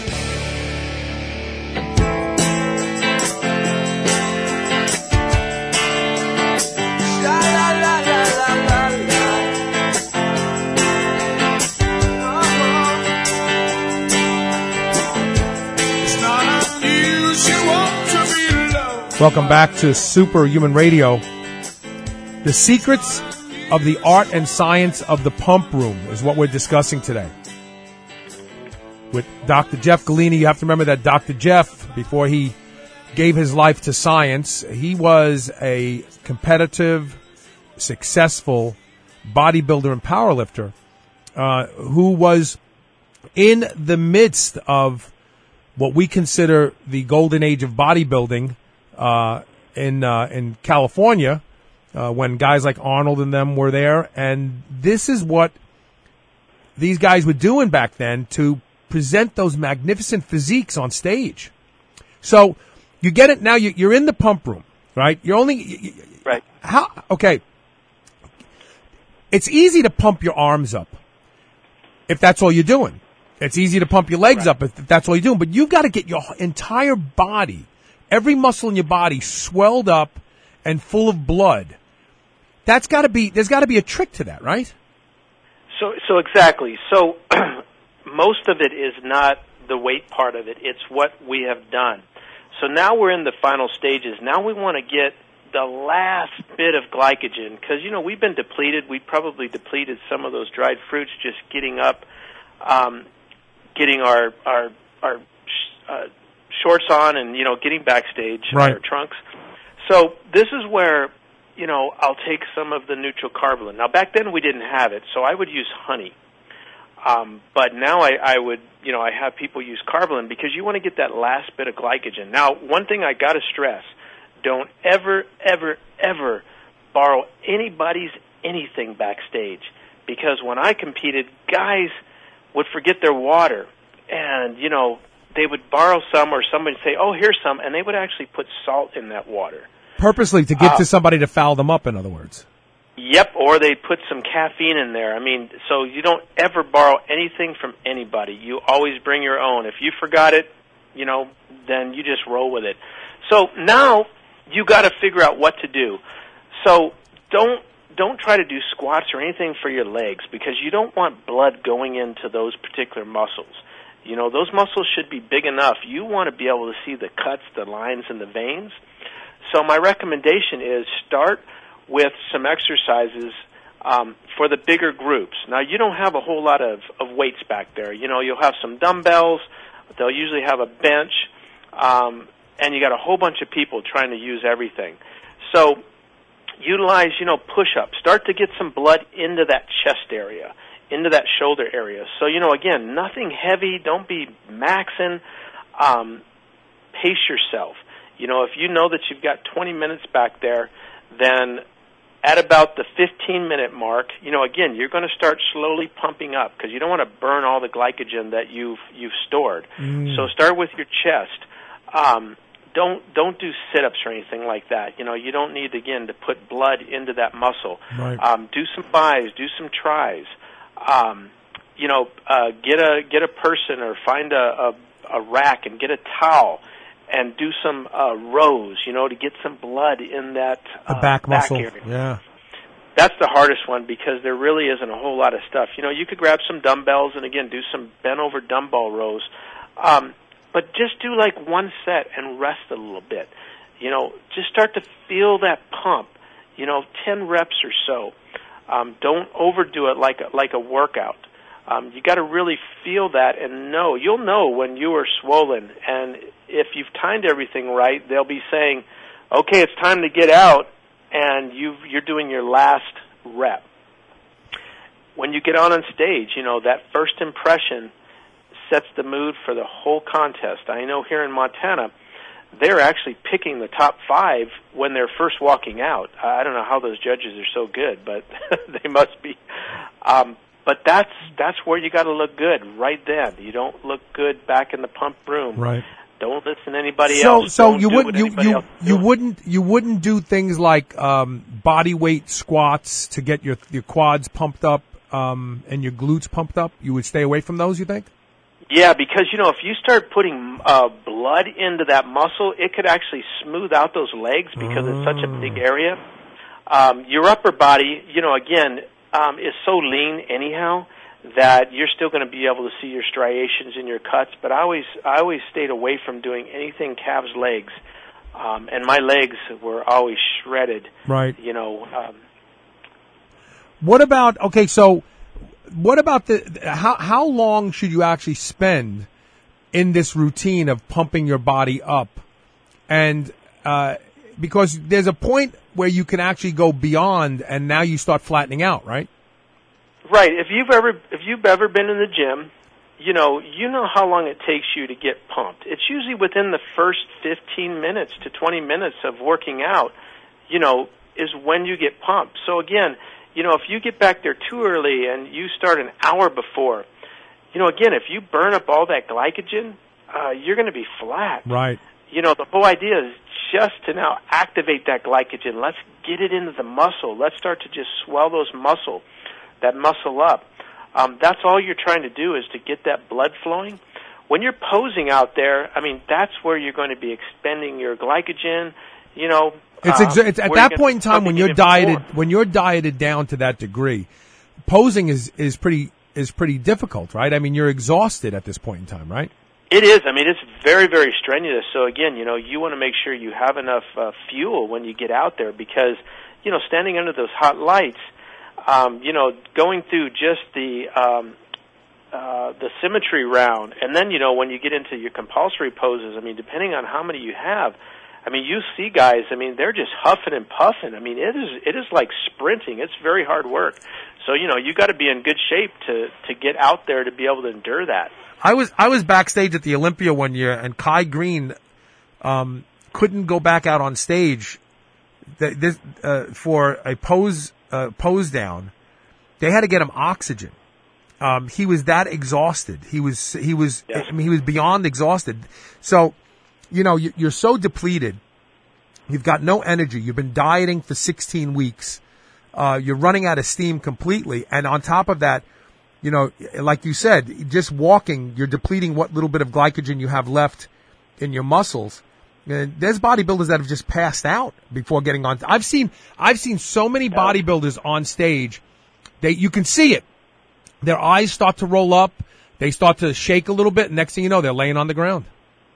Welcome back to Superhuman Radio. The secrets of the art and science of the pump room is what we're discussing today. With Doctor Jeff Galini, you have to remember that Doctor Jeff, before he gave his life to science, he was a competitive, successful bodybuilder and powerlifter uh, who was in the midst of what we consider the golden age of bodybuilding uh, in uh, in California. Uh, when guys like Arnold and them were there. And this is what these guys were doing back then to present those magnificent physiques on stage. So you get it now. You, you're in the pump room, right? You're only right. How? Okay. It's easy to pump your arms up if that's all you're doing. It's easy to pump your legs right. up if that's all you're doing. But you've got to get your entire body, every muscle in your body, swelled up and full of blood. That's got to be. There's got to be a trick to that, right? So, so exactly. So, most of it is not the weight part of it. It's what we have done. So now we're in the final stages. Now we want to get the last bit of glycogen because, you know, we've been depleted. We probably depleted some of those dried fruits just getting up, um, getting our our our uh, shorts on, and you know, getting backstage right. in our trunks. So this is where, you know, I'll take some of the neutral carbolin. Now, back then we didn't have it, so I would use honey. Um, but now I, I would, you know, I have people use carbolin because you want to get that last bit of glycogen. Now, one thing I got to stress, don't ever, ever, ever borrow anybody's anything backstage because when I competed, guys would forget their water and, you know, they would borrow some or somebody would say, oh, here's some, and they would actually put salt in that water. Purposely to get uh, to somebody to foul them up, in other words. Yep, or they put some caffeine in there. I mean, so you don't ever borrow anything from anybody. You always bring your own. If you forgot it, you know, then you just roll with it. So now you got to figure out what to do. So don't don't try to do squats or anything for your legs because you don't want blood going into those particular muscles. You know, those muscles should be big enough. You want to be able to see the cuts, the lines, and the veins. So my recommendation is start with some exercises um, for the bigger groups. Now, you don't have a whole lot of, of weights back there. You know, you'll have some dumbbells. They'll usually have a bench. Um, and you got a whole bunch of people trying to use everything. So utilize, you know, push-ups. Start to get some blood into that chest area, into that shoulder area. So, you know, again, nothing heavy. Don't be maxing. Um, pace yourself. You know, if you know that you've got twenty minutes back there, then at about the fifteen-minute mark, you know, again, you're going to start slowly pumping up because you don't want to burn all the glycogen that you've you've stored. Mm. So start with your chest. Um, don't don't do sit-ups or anything like that. You know, you don't need, again, to put blood into that muscle. Right. Um, do some bis, do some tries. Um, you know, uh, get a get a person or find a, a, a rack and get a towel and do some uh, rows, you know, to get some blood in that the uh, back muscle. area. Yeah. That's the hardest one because there really isn't a whole lot of stuff. You know, you could grab some dumbbells and, again, do some bent-over dumbbell rows. Um, but just do, like, one set and rest a little bit. You know, just start to feel that pump, you know, ten reps or so. Um, don't overdo it like a, like a workout. Um, you got to really feel that and know. You'll know when you are swollen. And if you've timed everything right, they'll be saying, okay, it's time to get out, and you've, you're doing your last rep. When you get on on stage, you know, that first impression sets the mood for the whole contest. I know here in Montana, they're actually picking the top five when they're first walking out. I don't know how those judges are so good, but they must be. Um, But that's that's where you got to look good right then. You don't look good back in the pump room. Right. Don't listen to anybody so, else. So don't you do wouldn't what you anybody you, else is you doing. wouldn't you wouldn't do things like um, body weight squats to get your your quads pumped up um, and your glutes pumped up. You would stay away from those. You think? Yeah, because you know if you start putting uh, blood into that muscle, it could actually smooth out those legs because oh. it's such a big area. Um, your upper body, you know, again, um, is so lean anyhow that you're still going to be able to see your striations in your cuts. But I always, I always stayed away from doing anything calves, legs, um, and my legs were always shredded. Right. You know. Um, what about okay? So, what about the how how long should you actually spend in this routine of pumping your body up? And uh, because there's a point where you can actually go beyond, and now you start flattening out, right? Right. If you've ever if you've ever been in the gym, you know you know how long it takes you to get pumped. It's usually within the first fifteen minutes to twenty minutes of working out, you know, is when you get pumped. So again, you know, if you get back there too early and you start an hour before, you know, again, if you burn up all that glycogen, uh, you're going to be flat. Right. You know, the whole idea is just to now activate that glycogen. Let's get it into the muscle. Let's start to just swell those muscle, that muscle up. Um, that's all you're trying to do is to get that blood flowing. When you're posing out there, I mean, that's where you're going to be expending your glycogen, you know. It's, um, exa- it's at that point in time when you're dieted, when you're dieted down to that degree, posing is, is pretty, is pretty difficult, right? I mean, you're exhausted at this point in time, right? It is. I mean, it's very, very strenuous. So again, you know, you want to make sure you have enough uh, fuel when you get out there because, you know, standing under those hot lights, um, you know, going through just the um, uh, the symmetry round, and then, you know, when you get into your compulsory poses, I mean, depending on how many you have, I mean, you see guys, I mean, they're just huffing and puffing. I mean, it is it is like sprinting. It's very hard work. So, you know, you got to be in good shape to to get out there to be able to endure that. I was I was backstage at the Olympia one year, and Kai Green um, couldn't go back out on stage th- this, uh, for a pose uh, pose down. They had to get him oxygen. Um, he was that exhausted. He was he was Yes. I mean, he was beyond exhausted. So, you know, you, you're so depleted. You've got no energy. You've been dieting for sixteen weeks. Uh, you're running out of steam completely, and on top of that, you know, like you said, just walking, you're depleting what little bit of glycogen you have left in your muscles. And there's bodybuilders that have just passed out before getting on. I've seen, I've seen so many bodybuilders on stage. They, you can see it. Their eyes start to roll up. They start to shake a little bit. And next thing you know, they're laying on the ground.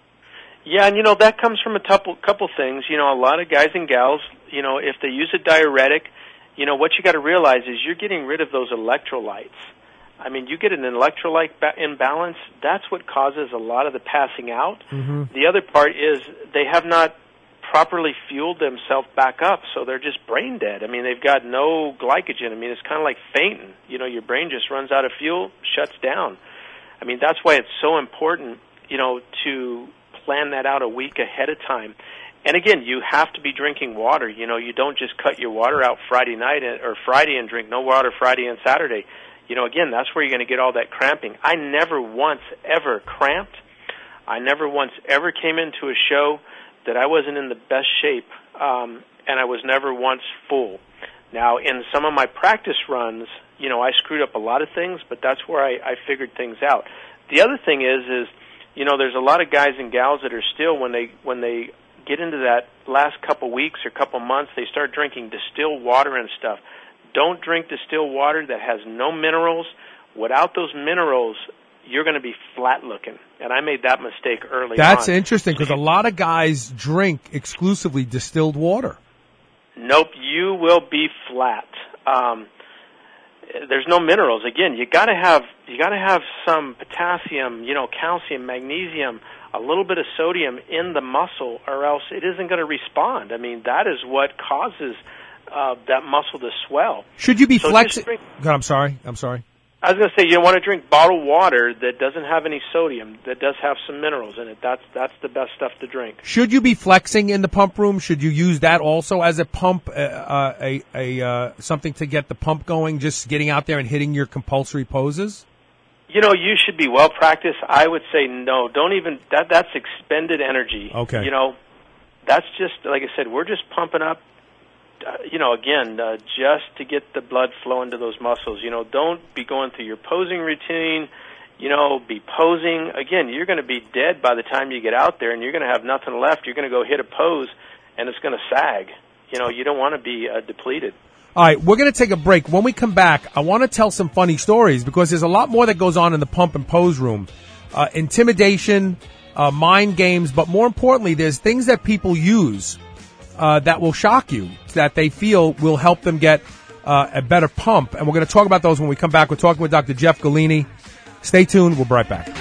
Yeah, and you know, that comes from a couple, couple things. You know, a lot of guys and gals, you know, if they use a diuretic, you know, what you got to realize is you're getting rid of those electrolytes. I mean, you get an electrolyte ba- imbalance, that's what causes a lot of the passing out. Mm-hmm. The other part is they have not properly fueled themselves back up, so they're just brain dead. I mean, they've got no glycogen. I mean, it's kind of like fainting. You know, your brain just runs out of fuel, shuts down. I mean, that's why it's so important, you know, to plan that out a week ahead of time. And again, you have to be drinking water. You know, you don't just cut your water out Friday night or Friday and drink no water Friday and Saturday. You know, again, that's where you're going to get all that cramping. I never once ever cramped. I never once ever came into a show that I wasn't in the best shape, um, and I was never once full. Now, in some of my practice runs, you know, I screwed up a lot of things, but that's where I, I figured things out. The other thing is, is, you know, there's a lot of guys and gals that are still, when they when they get into that last couple weeks or couple months, they start drinking distilled water and stuff. Don't drink distilled water that has no minerals. Without those minerals, you're going to be flat looking. And I made that mistake early That's on. interesting because a lot of guys drink exclusively distilled water. Nope, you will be flat. Um, there's no minerals. Again, you got to have you got to have some potassium, you know, calcium, magnesium, a little bit of sodium in the muscle, or else it isn't going to respond. I mean, that is what causes Uh, that muscle to swell. Should you be so flexing? drink- God, I'm sorry. I'm sorry. I was going to say, you want to drink bottled water that doesn't have any sodium, that does have some minerals in it. That's that's the best stuff to drink. Should you be flexing in the pump room? Should you use that also as a pump, uh, uh, a a uh, something to get the pump going? Just getting out there and hitting your compulsory poses. You know, you should be well practiced. I would say no. Don't even that. That's expended energy. Okay. You know, that's just like I said. We're just pumping up. Uh, you know, again, uh, just to get the blood flowing to those muscles. You know, don't be going through your posing routine. You know, be posing. Again, you're going to be dead by the time you get out there, and you're going to have nothing left. You're going to go hit a pose, and it's going to sag. You know, you don't want to be uh, depleted. All right, we're going to take a break. When we come back, I want to tell some funny stories because there's a lot more that goes on in the pump and pose room. Uh, intimidation, uh, mind games, but more importantly, there's things that people use Uh, that will shock you, that they feel will help them get uh, a better pump. And we're going to talk about those when we come back. We're talking with Doctor Jeff Galini. Stay tuned. We'll be right back.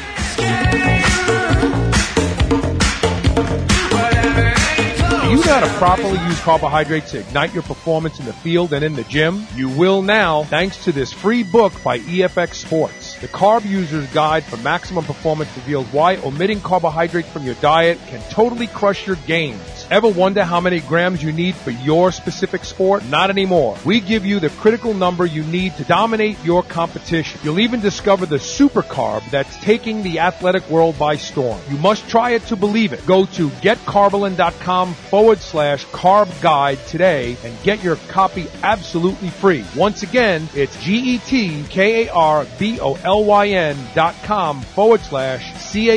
Do you know how to properly use carbohydrates to ignite your performance in the field and in the gym? You will now, thanks to this free book by E F X Sports. The Carb User's Guide for Maximum Performance reveals why omitting carbohydrates from your diet can totally crush your gains. Ever wonder how many grams you need for your specific sport? Not anymore. We give you the critical number you need to dominate your competition. You'll even discover the super carb that's taking the athletic world by storm. You must try it to believe it. Go to getcarbolin.com forward slash carb guide today and get your copy absolutely free. Once again, it's G-E-T-K-A-R-B-O-L-Y-N dot com forward slash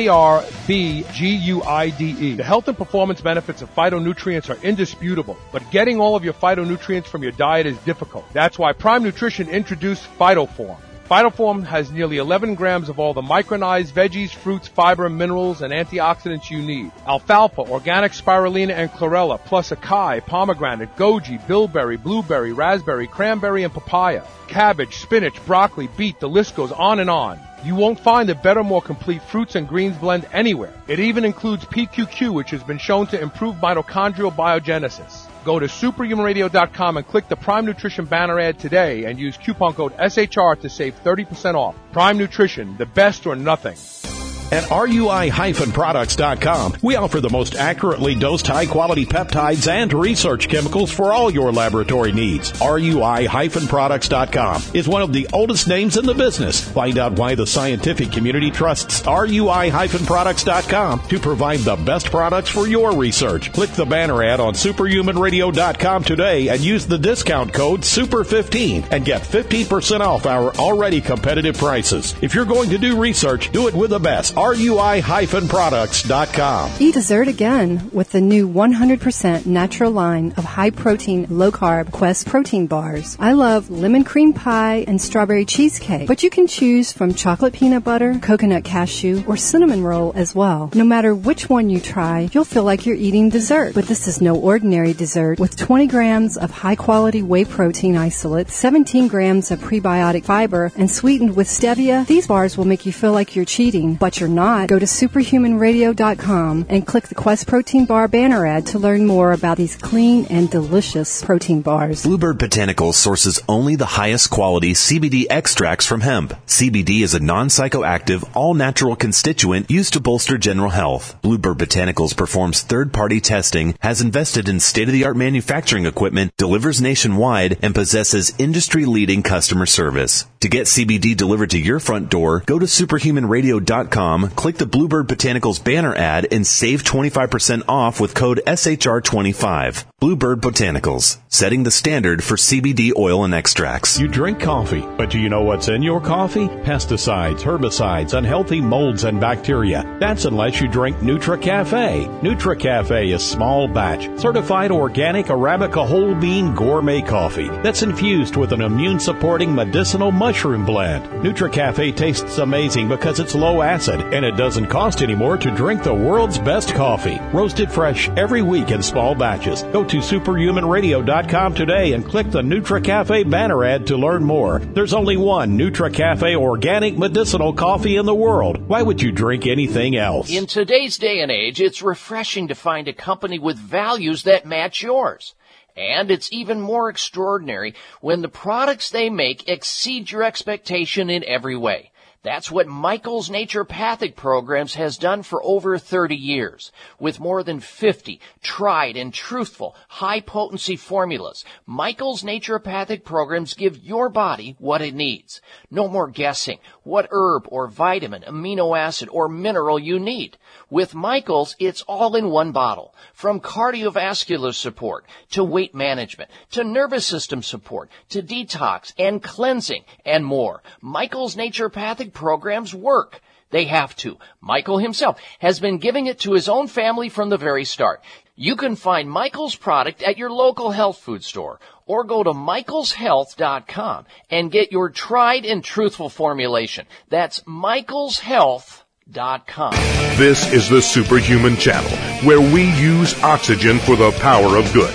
C-A-R-B-G-U-I-D-E. The health and performance benefits of phytonutrients are indisputable, but getting all of your phytonutrients from your diet is difficult. That's why Prime Nutrition introduced PhytoForm. PhytoForm has nearly eleven grams of all the micronized veggies, fruits, fiber, minerals, and antioxidants you need. Alfalfa, organic spirulina, and chlorella, plus acai, pomegranate, goji, bilberry, blueberry, raspberry, cranberry, and papaya. Cabbage, spinach, broccoli, beet, the list goes on and on. You won't find a better, more complete fruits and greens blend anywhere. It even includes P Q Q, which has been shown to improve mitochondrial biogenesis. Go to superhuman radio dot com and click the Prime Nutrition banner ad today and use coupon code S H R to save thirty percent off. Prime Nutrition, the best or nothing. At R U I products dot com, we offer the most accurately dosed high-quality peptides and research chemicals for all your laboratory needs. R U I products dot com is one of the oldest names in the business. Find out why the scientific community trusts R U I products dot com to provide the best products for your research. Click the banner ad on superhuman radio dot com today and use the discount code super fifteen and get fifteen percent off our already competitive prices. If you're going to do research, do it with the best. R U I products dot com. Eat dessert again with the new one hundred percent natural line of high-protein, low-carb Quest protein bars. I love lemon cream pie and strawberry cheesecake, but you can choose from chocolate peanut butter, coconut cashew, or cinnamon roll as well. No matter which one you try, you'll feel like you're eating dessert. But this is no ordinary dessert. With twenty grams of high-quality whey protein isolate, seventeen grams of prebiotic fiber, and sweetened with stevia, these bars will make you feel like you're cheating, but you're not. Go to superhuman radio dot com and click the Quest Protein Bar banner ad to learn more about these clean and delicious protein bars. Bluebird Botanicals sources only the highest quality C B D extracts from hemp. C B D is a non-psychoactive, all-natural constituent used to bolster general health. Bluebird Botanicals performs third-party testing, has invested in state-of-the-art manufacturing equipment, delivers nationwide, and possesses industry-leading customer service. To get C B D delivered to your front door, go to superhuman radio dot com, click the Bluebird Botanicals banner ad, and save twenty-five percent off with code S H R twenty-five. Bluebird Botanicals, setting the standard for C B D oil and extracts. You drink coffee, but do you know what's in your coffee? Pesticides, herbicides, unhealthy molds and bacteria. That's unless you drink NutriCafe. NutriCafe is small batch, certified organic Arabica whole bean gourmet coffee that's infused with an immune-supporting medicinal mushroom blend. NutriCafe tastes amazing because it's low acid, and it doesn't cost any more to drink the world's best coffee. Roasted fresh every week in small batches. Go to superhuman radio dot com today and click the NutriCafe banner ad to learn more. There's only one NutriCafe organic medicinal coffee in the world. Why would you drink anything else? In today's day and age, it's refreshing to find a company with values that match yours. And it's even more extraordinary when the products they make exceed your expectation in every way. That's what Michael's Naturopathic Programs has done for over thirty years. With more than fifty tried and truthful high-potency formulas, Michael's Naturopathic Programs give your body what it needs. No more guessing what herb or vitamin, amino acid, or mineral you need. With Michael's, it's all in one bottle. From cardiovascular support, to weight management, to nervous system support, to detox and cleansing, and more. Michael's Naturopathic Programs work. They have to. Michael himself has been giving it to his own family from the very start. You can find Michael's product at your local health food store or go to michaels health dot com and get your tried and truthful formulation. That's michaels health dot com. This is the Superhuman Channel, where we use oxygen for the power of good.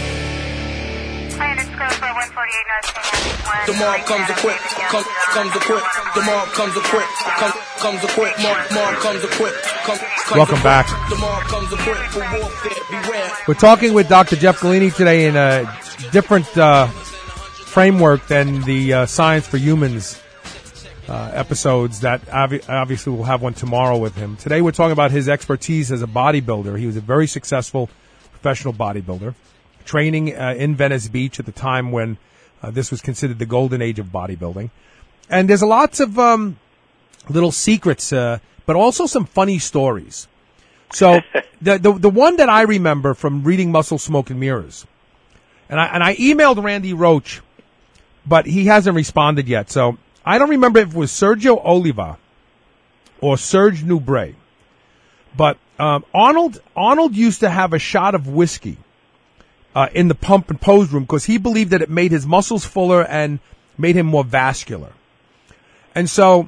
The mob comes equipped, come, comes equipped, the mob comes equipped, come, comes equipped, mob, mob comes equipped, come, comes Welcome back. The mob comes equipped for warfare, beware. We're talking with Doctor Jeff Galini today in a different uh, framework than the uh, Science for Humans uh, episodes that obvi- obviously we'll have one tomorrow with him. Today we're talking about his expertise as a bodybuilder. He was a very successful professional bodybuilder, training uh, in Venice Beach at the time when uh, this was considered the golden age of bodybuilding. And there's lots of um, little secrets, uh, but also some funny stories. So the, the the one that I remember from reading Muscle, Smoke, and Mirrors, and I and I emailed Randy Roach, but he hasn't responded yet. So I don't remember if it was Sergio Oliva or Serge Nubret, but um, Arnold Arnold used to have a shot of whiskey uh, in the pump and pose room because he believed that it made his muscles fuller and made him more vascular. And so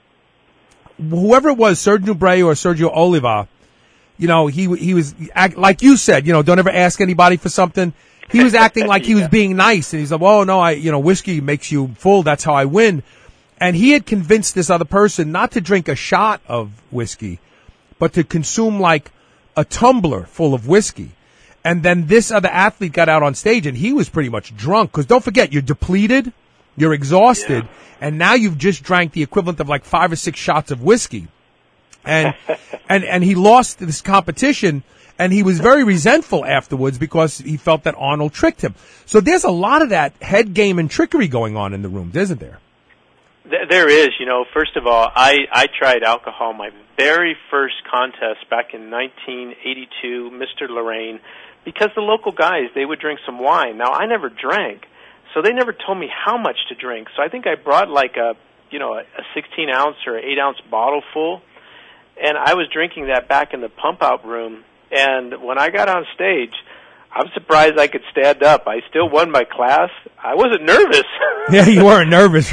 whoever it was, Serge Nubret or Sergio Oliva, you know, he he was, like you said, you know, don't ever ask anybody for something. He was acting like he was being nice. And he's like, oh, no, I, you know, whiskey makes you full. That's how I win. And he had convinced this other person not to drink a shot of whiskey, but to consume like a tumbler full of whiskey. And then this other athlete got out on stage and he was pretty much drunk. Because don't forget, you're depleted, you're exhausted, yeah. and now you've just drank the equivalent of like five or six shots of whiskey. And, and, and he lost this competition, and he was very resentful afterwards because he felt that Arnold tricked him. So there's a lot of that head game and trickery going on in the room, isn't there? There is. You know, first of all, I, I tried alcohol my very first contest back in nineteen eighty-two, Mister Lorraine, because the local guys, they would drink some wine. Now, I never drank, so they never told me how much to drink. So I think I brought like a, you know, a sixteen ounce or eight ounce bottle full. And I was drinking that back in the pump-out room. And when I got on stage, I'm surprised I could stand up. I still won my class. I wasn't nervous. Yeah, you weren't nervous.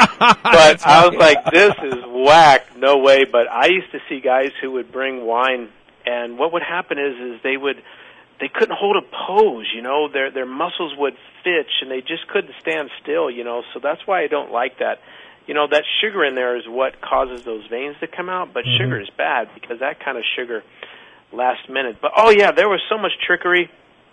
But I was like, this is whack. No way. But I used to see guys who would bring wine, and what would happen is is they would they couldn't hold a pose, you know. Their their muscles would fitch, and they just couldn't stand still, you know. So that's why I don't like that. You know, that sugar in there is what causes those veins to come out, but mm-hmm. sugar is bad because that kind of sugar last minute. But, oh, yeah, there was so much trickery.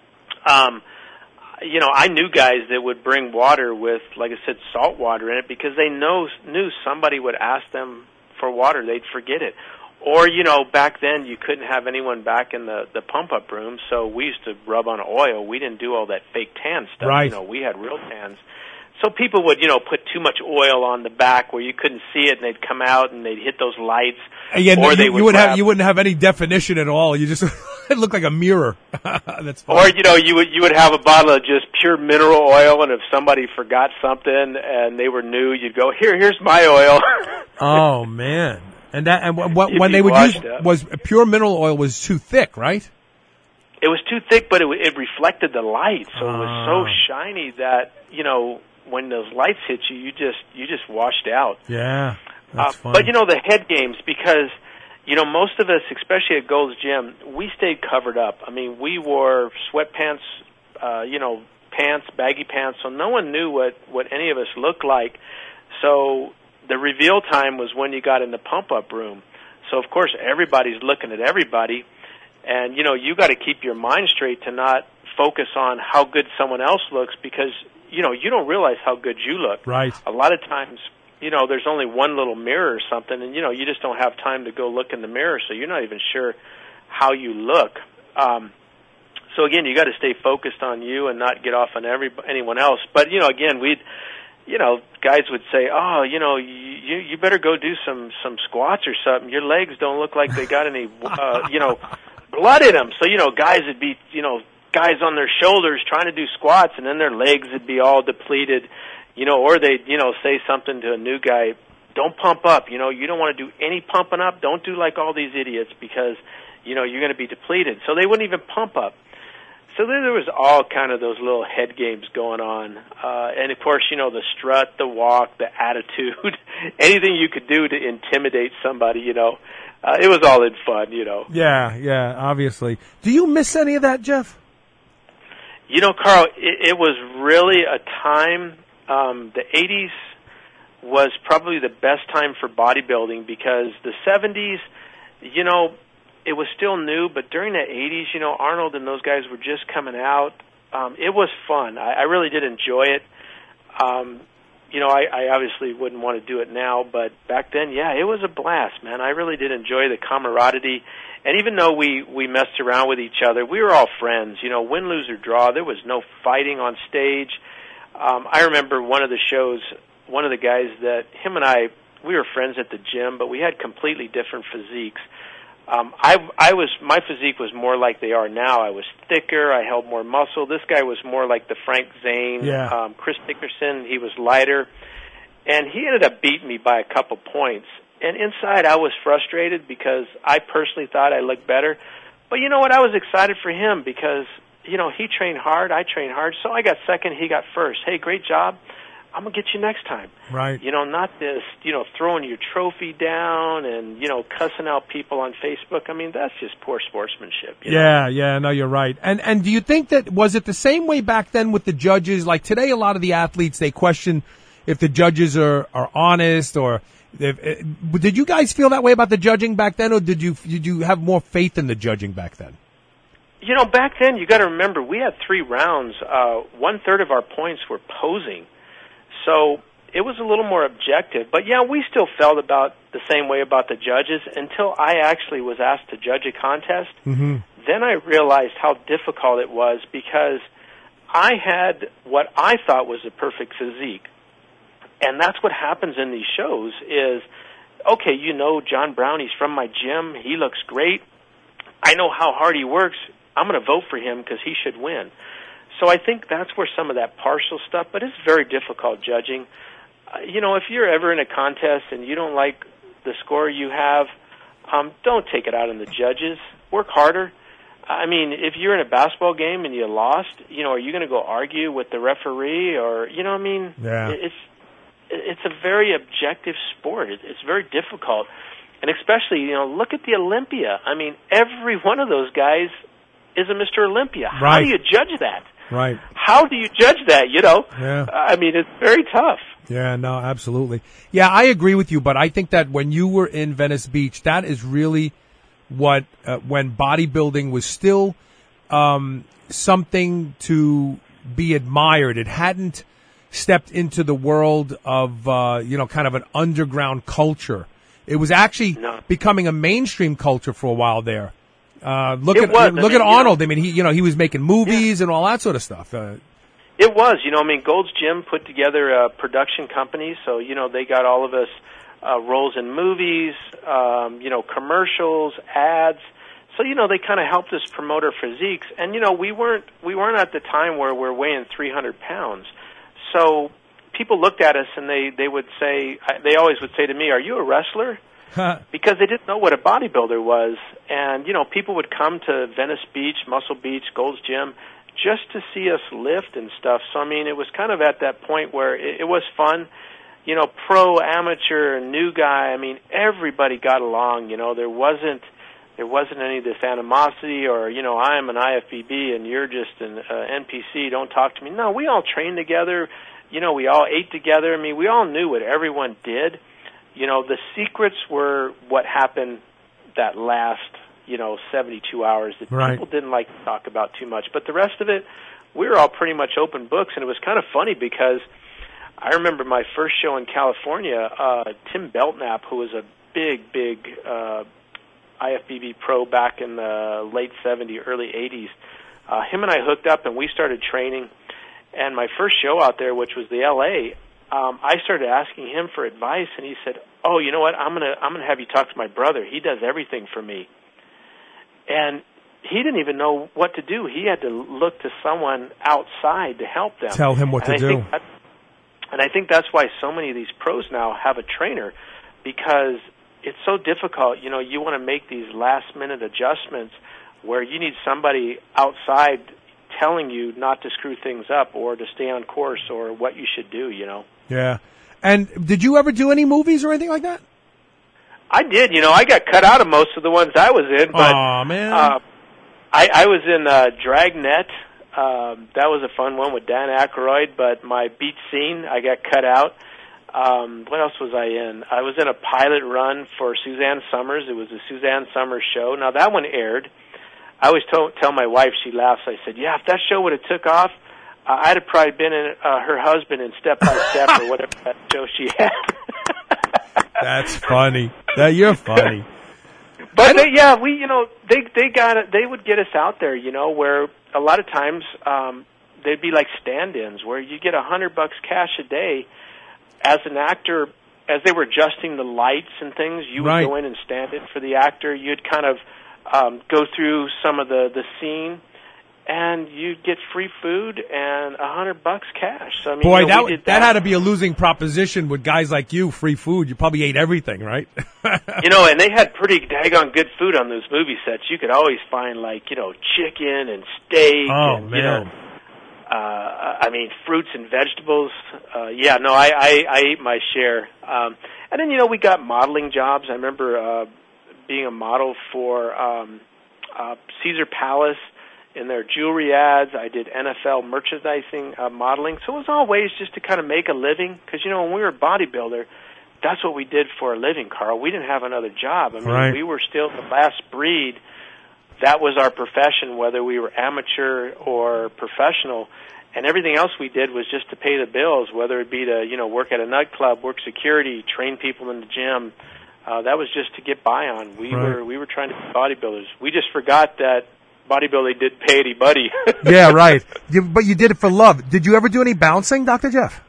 Um, you know, I knew guys that would bring water with, like I said, salt water in it because they know knew somebody would ask them for water. They'd forget it. Or, you know, back then you couldn't have anyone back in the, the pump-up room, so we used to rub on oil. We didn't do all that fake tan stuff. Right. You know, we had real tans. So people would, you know, put too much oil on the back where you couldn't see it, and they'd come out and they'd hit those lights. Yeah, or no, they you, would you wouldn't grab, have you wouldn't have any definition at all. You just it looked like a mirror. That's funny. Or you know, you would you would have a bottle of just pure mineral oil, and if somebody forgot something and they were new, you'd go, here, here's my oil. Oh man, and that and what when they would use up. was pure mineral oil was too thick, right? It was too thick, but it it reflected the light, so uh. it was so shiny that you know. When those lights hit you, you just you just washed out. Yeah, that's uh, funny. But you know the head games, because you know most of us, especially at Gold's Gym, we stayed covered up. I mean, we wore sweatpants, uh, you know, pants, baggy pants, so no one knew what what any of us looked like. So the reveal time was when you got in the pump up room. So of course everybody's looking at everybody, and you know you got to keep your mind straight to not focus on how good someone else looks, because you know, you don't realize how good you look. Right. A lot of times, you know, there's only one little mirror or something, and, you know, you just don't have time to go look in the mirror, so you're not even sure how you look. Um, so, again, you got to stay focused on you and not get off on every anyone else. But, you know, again, we'd, you know, guys would say, oh, you know, you you better go do some, some squats or something. Your legs don't look like they got any, uh, you know, blood in them. So, you know, guys would be, you know, guys on their shoulders trying to do squats, and then their legs would be all depleted, you know, or they'd, you know, say something to a new guy, don't pump up, you know, you don't want to do any pumping up, don't do like all these idiots because, you know, you're going to be depleted. So they wouldn't even pump up. So there was all kind of those little head games going on. Uh, and, of course, you know, the strut, the walk, the attitude, anything you could do to intimidate somebody, you know. Uh, it was all in fun, you know. Yeah, yeah, obviously. Do you miss any of that, Jeff? You know, Carl, it, it was really a time, um, the eighties was probably the best time for bodybuilding, because the seventies, you know, it was still new, but during the eighties, you know, Arnold and those guys were just coming out. Um, it was fun. I, I really did enjoy it. Um, you know, I, I obviously wouldn't want to do it now, but back then, yeah, it was a blast, man. I really did enjoy the camaraderie. And even though we, we messed around with each other, we were all friends. You know, win, lose, or draw, there was no fighting on stage. Um, I remember one of the shows, one of the guys that, him and I, we were friends at the gym, but we had completely different physiques. Um, I, I was, my physique was more like they are now. I was thicker, I held more muscle. This guy was more like the Frank Zane, yeah. um, Chris Dickerson. He was lighter. And he ended up beating me by a couple points. And inside I was frustrated because I personally thought I looked better. But you know what? I was excited for him because, you know, he trained hard, I trained hard. So I got second, he got first. Hey, great job. I'm going to get you next time. Right. You know, not this, you know, throwing your trophy down and, you know, cussing out people on Facebook. I mean, that's just poor sportsmanship. You yeah, know? yeah, no, you're right. And and do you think that, was it the same way back then with the judges? Like today, a lot of the athletes, they question if the judges are, are honest or if, if, did you guys feel that way about the judging back then, or did you did you have more faith in the judging back then? You know, back then, you got to remember, we had three rounds. Uh, one third of our points were posing. So it was a little more objective. But, yeah, we still felt about the same way about the judges until I actually was asked to judge a contest. Mm-hmm. Then I realized how difficult it was because I had what I thought was a perfect physique. And that's what happens in these shows is, okay, you know John Brown, he's from my gym. He looks great. I know how hard he works. I'm going to vote for him because he should win. So I think that's where some of that partial stuff, but it's very difficult judging. Uh, you know, if you're ever in a contest and you don't like the score you have, um, don't take it out on the judges. Work harder. I mean, if you're in a basketball game and you lost, you know, are you going to go argue with the referee or, you know what I mean? Yeah. It's, it's a very objective sport. It's very difficult. And especially, you know, look at the Olympia. I mean, every one of those guys is a Mister Olympia. How Right. do you judge that? Right. How do you judge that, you know? Yeah. I mean, it's very tough. Yeah, no, absolutely. Yeah, I agree with you, but I think that when you were in Venice Beach, that is really what, uh, when bodybuilding was still um, something to be admired. It hadn't stepped into the world of, uh, you know, kind of an underground culture. It was actually No. becoming a mainstream culture for a while there. Uh, look It at was. look I mean, at you Arnold. know- I mean, he you know he was making movies and all that sort of stuff. Uh, It was, you know, I mean, Gold's Gym put together a production company, so, you know, they got all of us uh, roles in movies, um, you know, commercials, ads. So, you know, they kind of helped us promote our physiques. And, you know, we weren't we weren't at the time where we're weighing three hundred pounds. So people looked at us and they, they would say, they always would say to me, are you a wrestler? Because they didn't know what a bodybuilder was. And, you know, people would come to Venice Beach, Muscle Beach, Gold's Gym, just to see us lift and stuff. So, I mean, it was kind of at that point where it, it was fun. You know, pro, amateur, new guy, I mean, everybody got along. You know, there wasn't there wasn't any of this animosity or, you know, I'm an I F B B and you're just an uh, N P C, don't talk to me. No, we all trained together. You know, we all ate together. I mean, we all knew what everyone did. You know, the secrets were what happened that last, you know, seventy-two hours that Right. people didn't like to talk about too much. But the rest of it, we were all pretty much open books, and it was kind of funny because I remember my first show in California, uh, Tim Belknap, who was a big, big uh, I F B B pro back in the late seventies, early eighties, uh, him and I hooked up, and we started training. And my first show out there, which was the L A, um, I started asking him for advice, and he said, "Oh, you know what? I'm gonna I'm gonna have you talk to my brother. He does everything for me." And he didn't even know what to do. He had to look to someone outside to help them. Tell him what and to I do. Think that, and I think that's why so many of these pros now have a trainer, because it's so difficult. You know, you want to make these last-minute adjustments where you need somebody outside telling you not to screw things up or to stay on course or what you should do, you know. Yeah. And did you ever do any movies or anything like that? I did. You know, I got cut out of most of the ones I was in. But, Aw, man. Uh, I, I was in uh, Dragnet. Um, that was a fun one with Dan Aykroyd, but my beach scene, I got cut out. Um, what else was I in? I was in a pilot run for Suzanne Summers. It was a Suzanne Summers show. Now, that one aired. I always told, tell my wife, she laughs, I said, yeah, if that show would have took off, uh, I'd have probably been in, uh, her husband in Step by Step or whatever that show she had. That's funny. That you're funny. But they, yeah, we, you know, they they got it. They would get us out there, you know, where a lot of times um, they'd be like stand-ins, where you get a hundred bucks cash a day as an actor. As they were adjusting the lights and things, you would right. go in and stand in for the actor. You'd kind of um, go through some of the the scene, and you'd get free food and a hundred bucks cash. So I mean, boy, you know, that, we did that that had to be a losing proposition with guys like you. Free food, you probably ate everything, right? You know, and they had pretty daggone good food on those movie sets. You could always find, like, you know, chicken and steak. Oh, and, man. You know, uh, I mean, fruits and vegetables. Uh, yeah, no, I, I, I ate my share. Um, and then, you know, we got modeling jobs. I remember uh, being a model for um, uh, Caesar Palace in their jewelry ads. I did N F L merchandising uh, modeling. So it was all ways just to kind of make a living. Because, you know, when we were a bodybuilder, that's what we did for a living, Carl. We didn't have another job. I mean, right. we were still the last breed. That was our profession, whether we were amateur or professional. And everything else we did was just to pay the bills, whether it be to, you know, work at a nightclub, work security, train people in the gym. Uh, that was just to get by on. We right. were we were trying to be bodybuilders. We just forgot that bodybuilding didn't pay anybody. Yeah, right. You, but you did it for love. Did you ever do any bouncing, Doctor Jeff?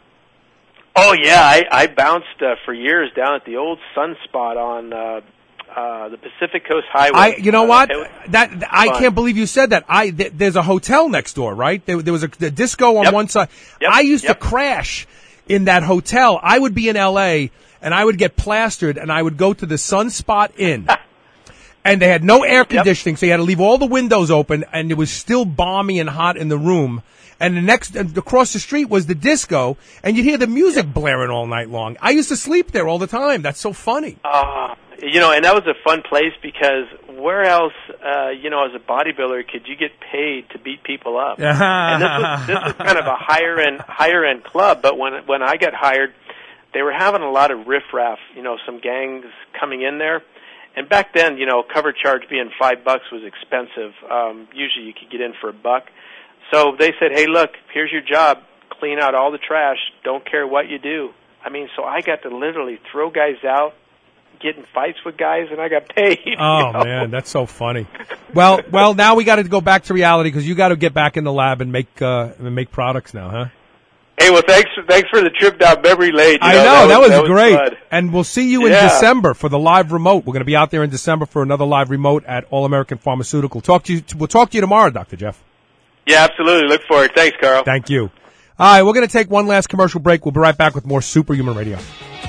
Oh, yeah. I, I bounced uh, for years down at the old Sunspot on uh, uh, the Pacific Coast Highway. I, you know uh, what? was, That I can't believe you said that. I th- there's a hotel next door, right? There, there was a the disco on yep. one side. Yep. I used yep. to crash in that hotel. I would be in L A and I would get plastered, and I would go to the Sunspot Inn. And they had no air conditioning, yep. so you had to leave all the windows open, and it was still balmy and hot in the room. And the next, and across the street was the disco, and you'd hear the music yep. blaring all night long. I used to sleep there all the time. That's so funny. Uh, you know, and that was a fun place because where else, uh, you know, as a bodybuilder, could you get paid to beat people up? And this was, this was kind of a higher end, higher end club. But when when I got hired, they were having a lot of riffraff. You know, some gangs coming in there. And back then, you know, cover charge being five bucks was expensive. Um, usually you could get in for a buck. So they said, hey, look, here's your job. Clean out all the trash. Don't care what you do. I mean, so I got to literally throw guys out, get in fights with guys, and I got paid. Oh, you know? man, that's so funny. Well, well, now we got to go back to reality because you got to get back in the lab and make uh, and make products now, huh? Hey, well, thanks, thanks for the trip down memory lane. You I know, know, that was, that was, that was great. Fun. And we'll see you in yeah. December for the live remote. We're going to be out there in December for another live remote at All American Pharmaceutical. Talk to you. We'll talk to you tomorrow, Doctor Jeff. Yeah, absolutely. Look forward. Thanks, Carl. Thank you. All right, we're going to take one last commercial break. We'll be right back with more Superhuman Radio.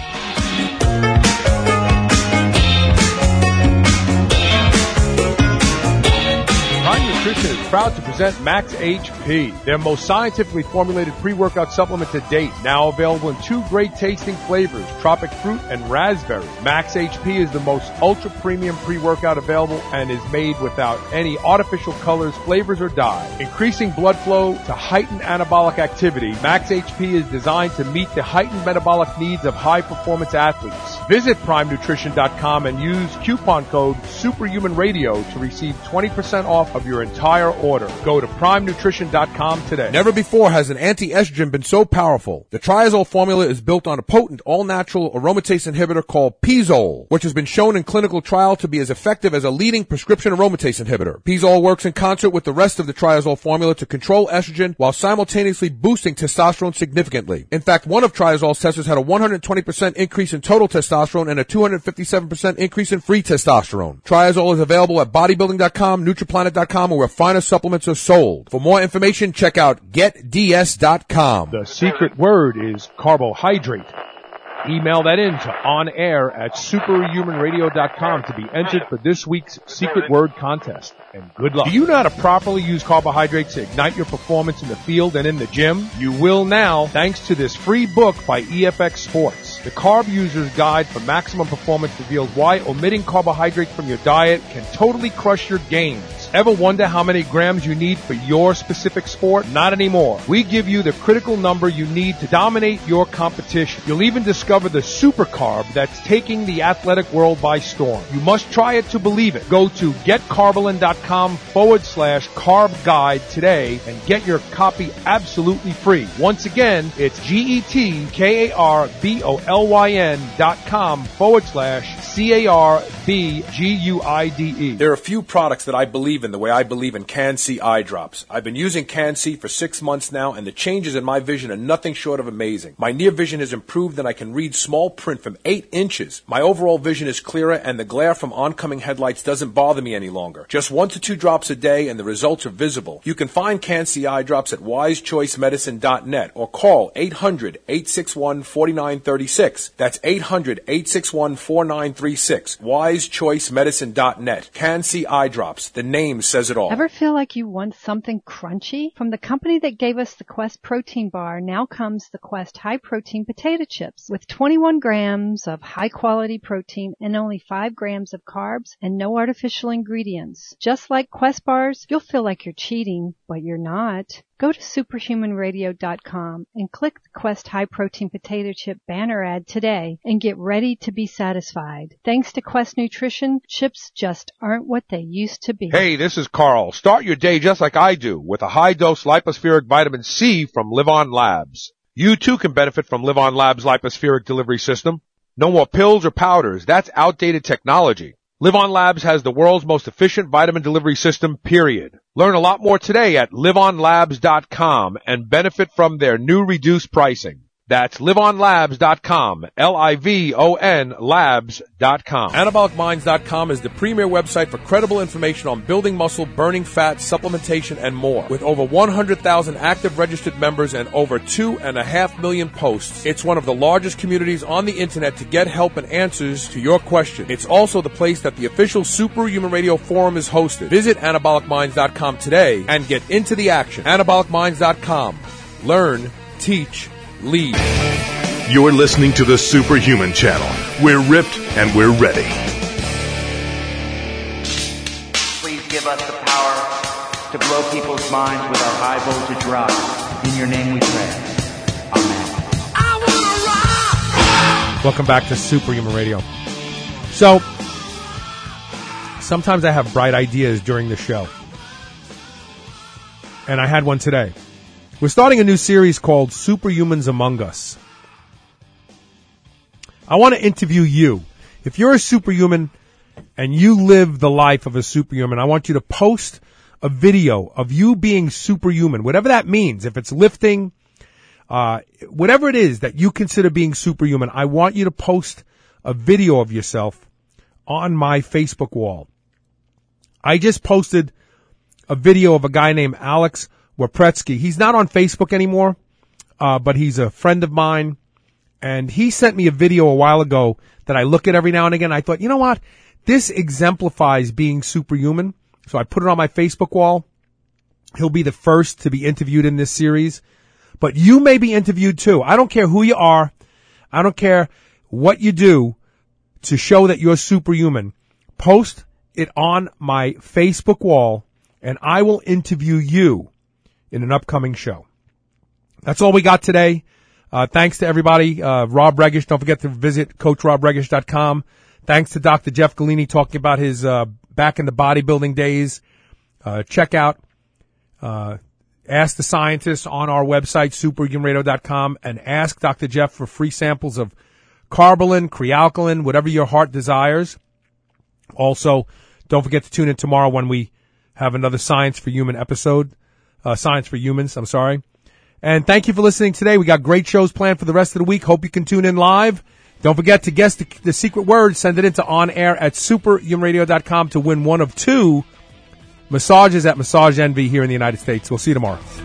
Nutrition is proud to present Max H P, their most scientifically formulated pre-workout supplement to date, now available in two great tasting flavors, tropic fruit and raspberry. Max H P is the most ultra premium pre-workout available and is made without any artificial colors, flavors, or dye. Increasing blood flow to heighten anabolic activity, Max H P is designed to meet the heightened metabolic needs of high-performance athletes. Visit prime nutrition dot com and use coupon code SUPERHUMANRADIO to receive twenty percent off of your entire order. Go to prime nutrition dot com today. Never before has an anti-estrogen been so powerful. The Triazole formula is built on a potent all-natural aromatase inhibitor called Pizole, which has been shown in clinical trial to be as effective as a leading prescription aromatase inhibitor. Pizole works in concert with the rest of the Triazole formula to control estrogen while simultaneously boosting testosterone significantly. In fact, one of Triazole's testers had a one hundred twenty percent increase in total testosterone and a two hundred fifty-seven percent increase in free testosterone. Triazole is available at bodybuilding dot com, nutriplanet dot com, where finer supplements are sold. For more information, check out get d s dot com. The secret word is carbohydrate. Email that in to onair at superhuman radio dot com to be entered for this week's secret word contest. And good luck. Do you know how to properly use carbohydrates to ignite your performance in the field and in the gym? You will now, thanks to this free book by E F X Sports. The Carb User's Guide for Maximum Performance reveals why omitting carbohydrates from your diet can totally crush your gains. Ever wonder how many grams you need for your specific sport? Not anymore. We give you the critical number you need to dominate your competition. You'll even discover the super carb that's taking the athletic world by storm. You must try it to believe it. Go to getcarbolin.com forward slash carb guide today and get your copy absolutely free. Once again, it's G-E-T-K-A-R-B-O-L-Y-N dot com forward slash C-A-R-B-G-U-I-D-E. There are a few products that I believe in the way I believe in Can-C eye drops. I've been using Can-C for six months now, and the changes in my vision are nothing short of amazing. My near vision has improved, and I can read small print from eight inches. My overall vision is clearer, and the glare from oncoming headlights doesn't bother me any longer. Just one to two drops a day, and the results are visible. You can find Can-C eye drops at wise choice medicine dot net or call eight hundred, eight six one, four nine three six. That's eight hundred, eight six one, four nine three six. wise choice medicine dot net. Can-C eye drops. The name says it all. Ever feel like you want something crunchy? From the company that gave us the Quest protein bar, now comes the Quest high protein potato chips with twenty-one grams of high quality protein and only five grams of carbs and no artificial ingredients. Just like Quest bars, you'll feel like you're cheating, but you're not. Go to superhuman radio dot com and click the Quest High Protein Potato Chip banner ad today and get ready to be satisfied. Thanks to Quest Nutrition, chips just aren't what they used to be. Hey, this is Carl. Start your day just like I do with a high-dose lipospheric vitamin C from Live On Labs. You too can benefit from Live On Labs' lipospheric delivery system. No more pills or powders. That's outdated technology. Live On Labs has the world's most efficient vitamin delivery system, period. Learn a lot more today at live on labs dot com and benefit from their new reduced pricing. That's live on labs dot com, L I V O N labs dot com. anabolic minds dot com is the premier website for credible information on building muscle, burning fat, supplementation, and more. With over one hundred thousand active registered members and over two and a half million posts, it's one of the largest communities on the internet to get help and answers to your questions. It's also the place that the official Superhuman Radio Forum is hosted. Visit anabolic minds dot com today and get into the action. anabolic minds dot com. Learn, teach, lead. You're listening to the Superhuman Channel. We're ripped and we're ready. Please give us the power to blow people's minds with our high voltage rock. In your name we pray. Amen. I wanna rock! Welcome back to Superhuman Radio. So, sometimes I have bright ideas during the show. And I had one today. We're starting a new series called Superhumans Among Us. I want to interview you. If you're a superhuman and you live the life of a superhuman, I want you to post a video of you being superhuman, whatever that means. If it's lifting, uh, whatever it is that you consider being superhuman, I want you to post a video of yourself on my Facebook wall. I just posted a video of a guy named Alex Wapretsky. He's not on Facebook anymore, uh, but he's a friend of mine. And he sent me a video a while ago that I look at every now and again. I thought, you know what? This exemplifies being superhuman. So I put it on my Facebook wall. He'll be the first to be interviewed in this series. But you may be interviewed too. I don't care who you are. I don't care what you do to show that you're superhuman. Post it on my Facebook wall and I will interview you in an upcoming show. That's all we got today. Uh, thanks to everybody. Uh, Rob Regish. Don't forget to visit coach rob regish dot com. Thanks to Doctor Jeff Galini talking about his, uh, back in the bodybuilding days. Uh, check out, uh, Ask the Scientist on our website, superhuman radio dot com, and ask Doctor Jeff for free samples of Carbolin, Crealkaline, whatever your heart desires. Also, don't forget to tune in tomorrow when we have another Science for Human episode. Uh, Science for Humans, I'm sorry. And thank you for listening today. We got great shows planned for the rest of the week. Hope you can tune in live. Don't forget to guess the, the secret word. Send it into on air at superhuman radio dot com to win one of two massages at Massage Envy here in the United States. We'll see you tomorrow.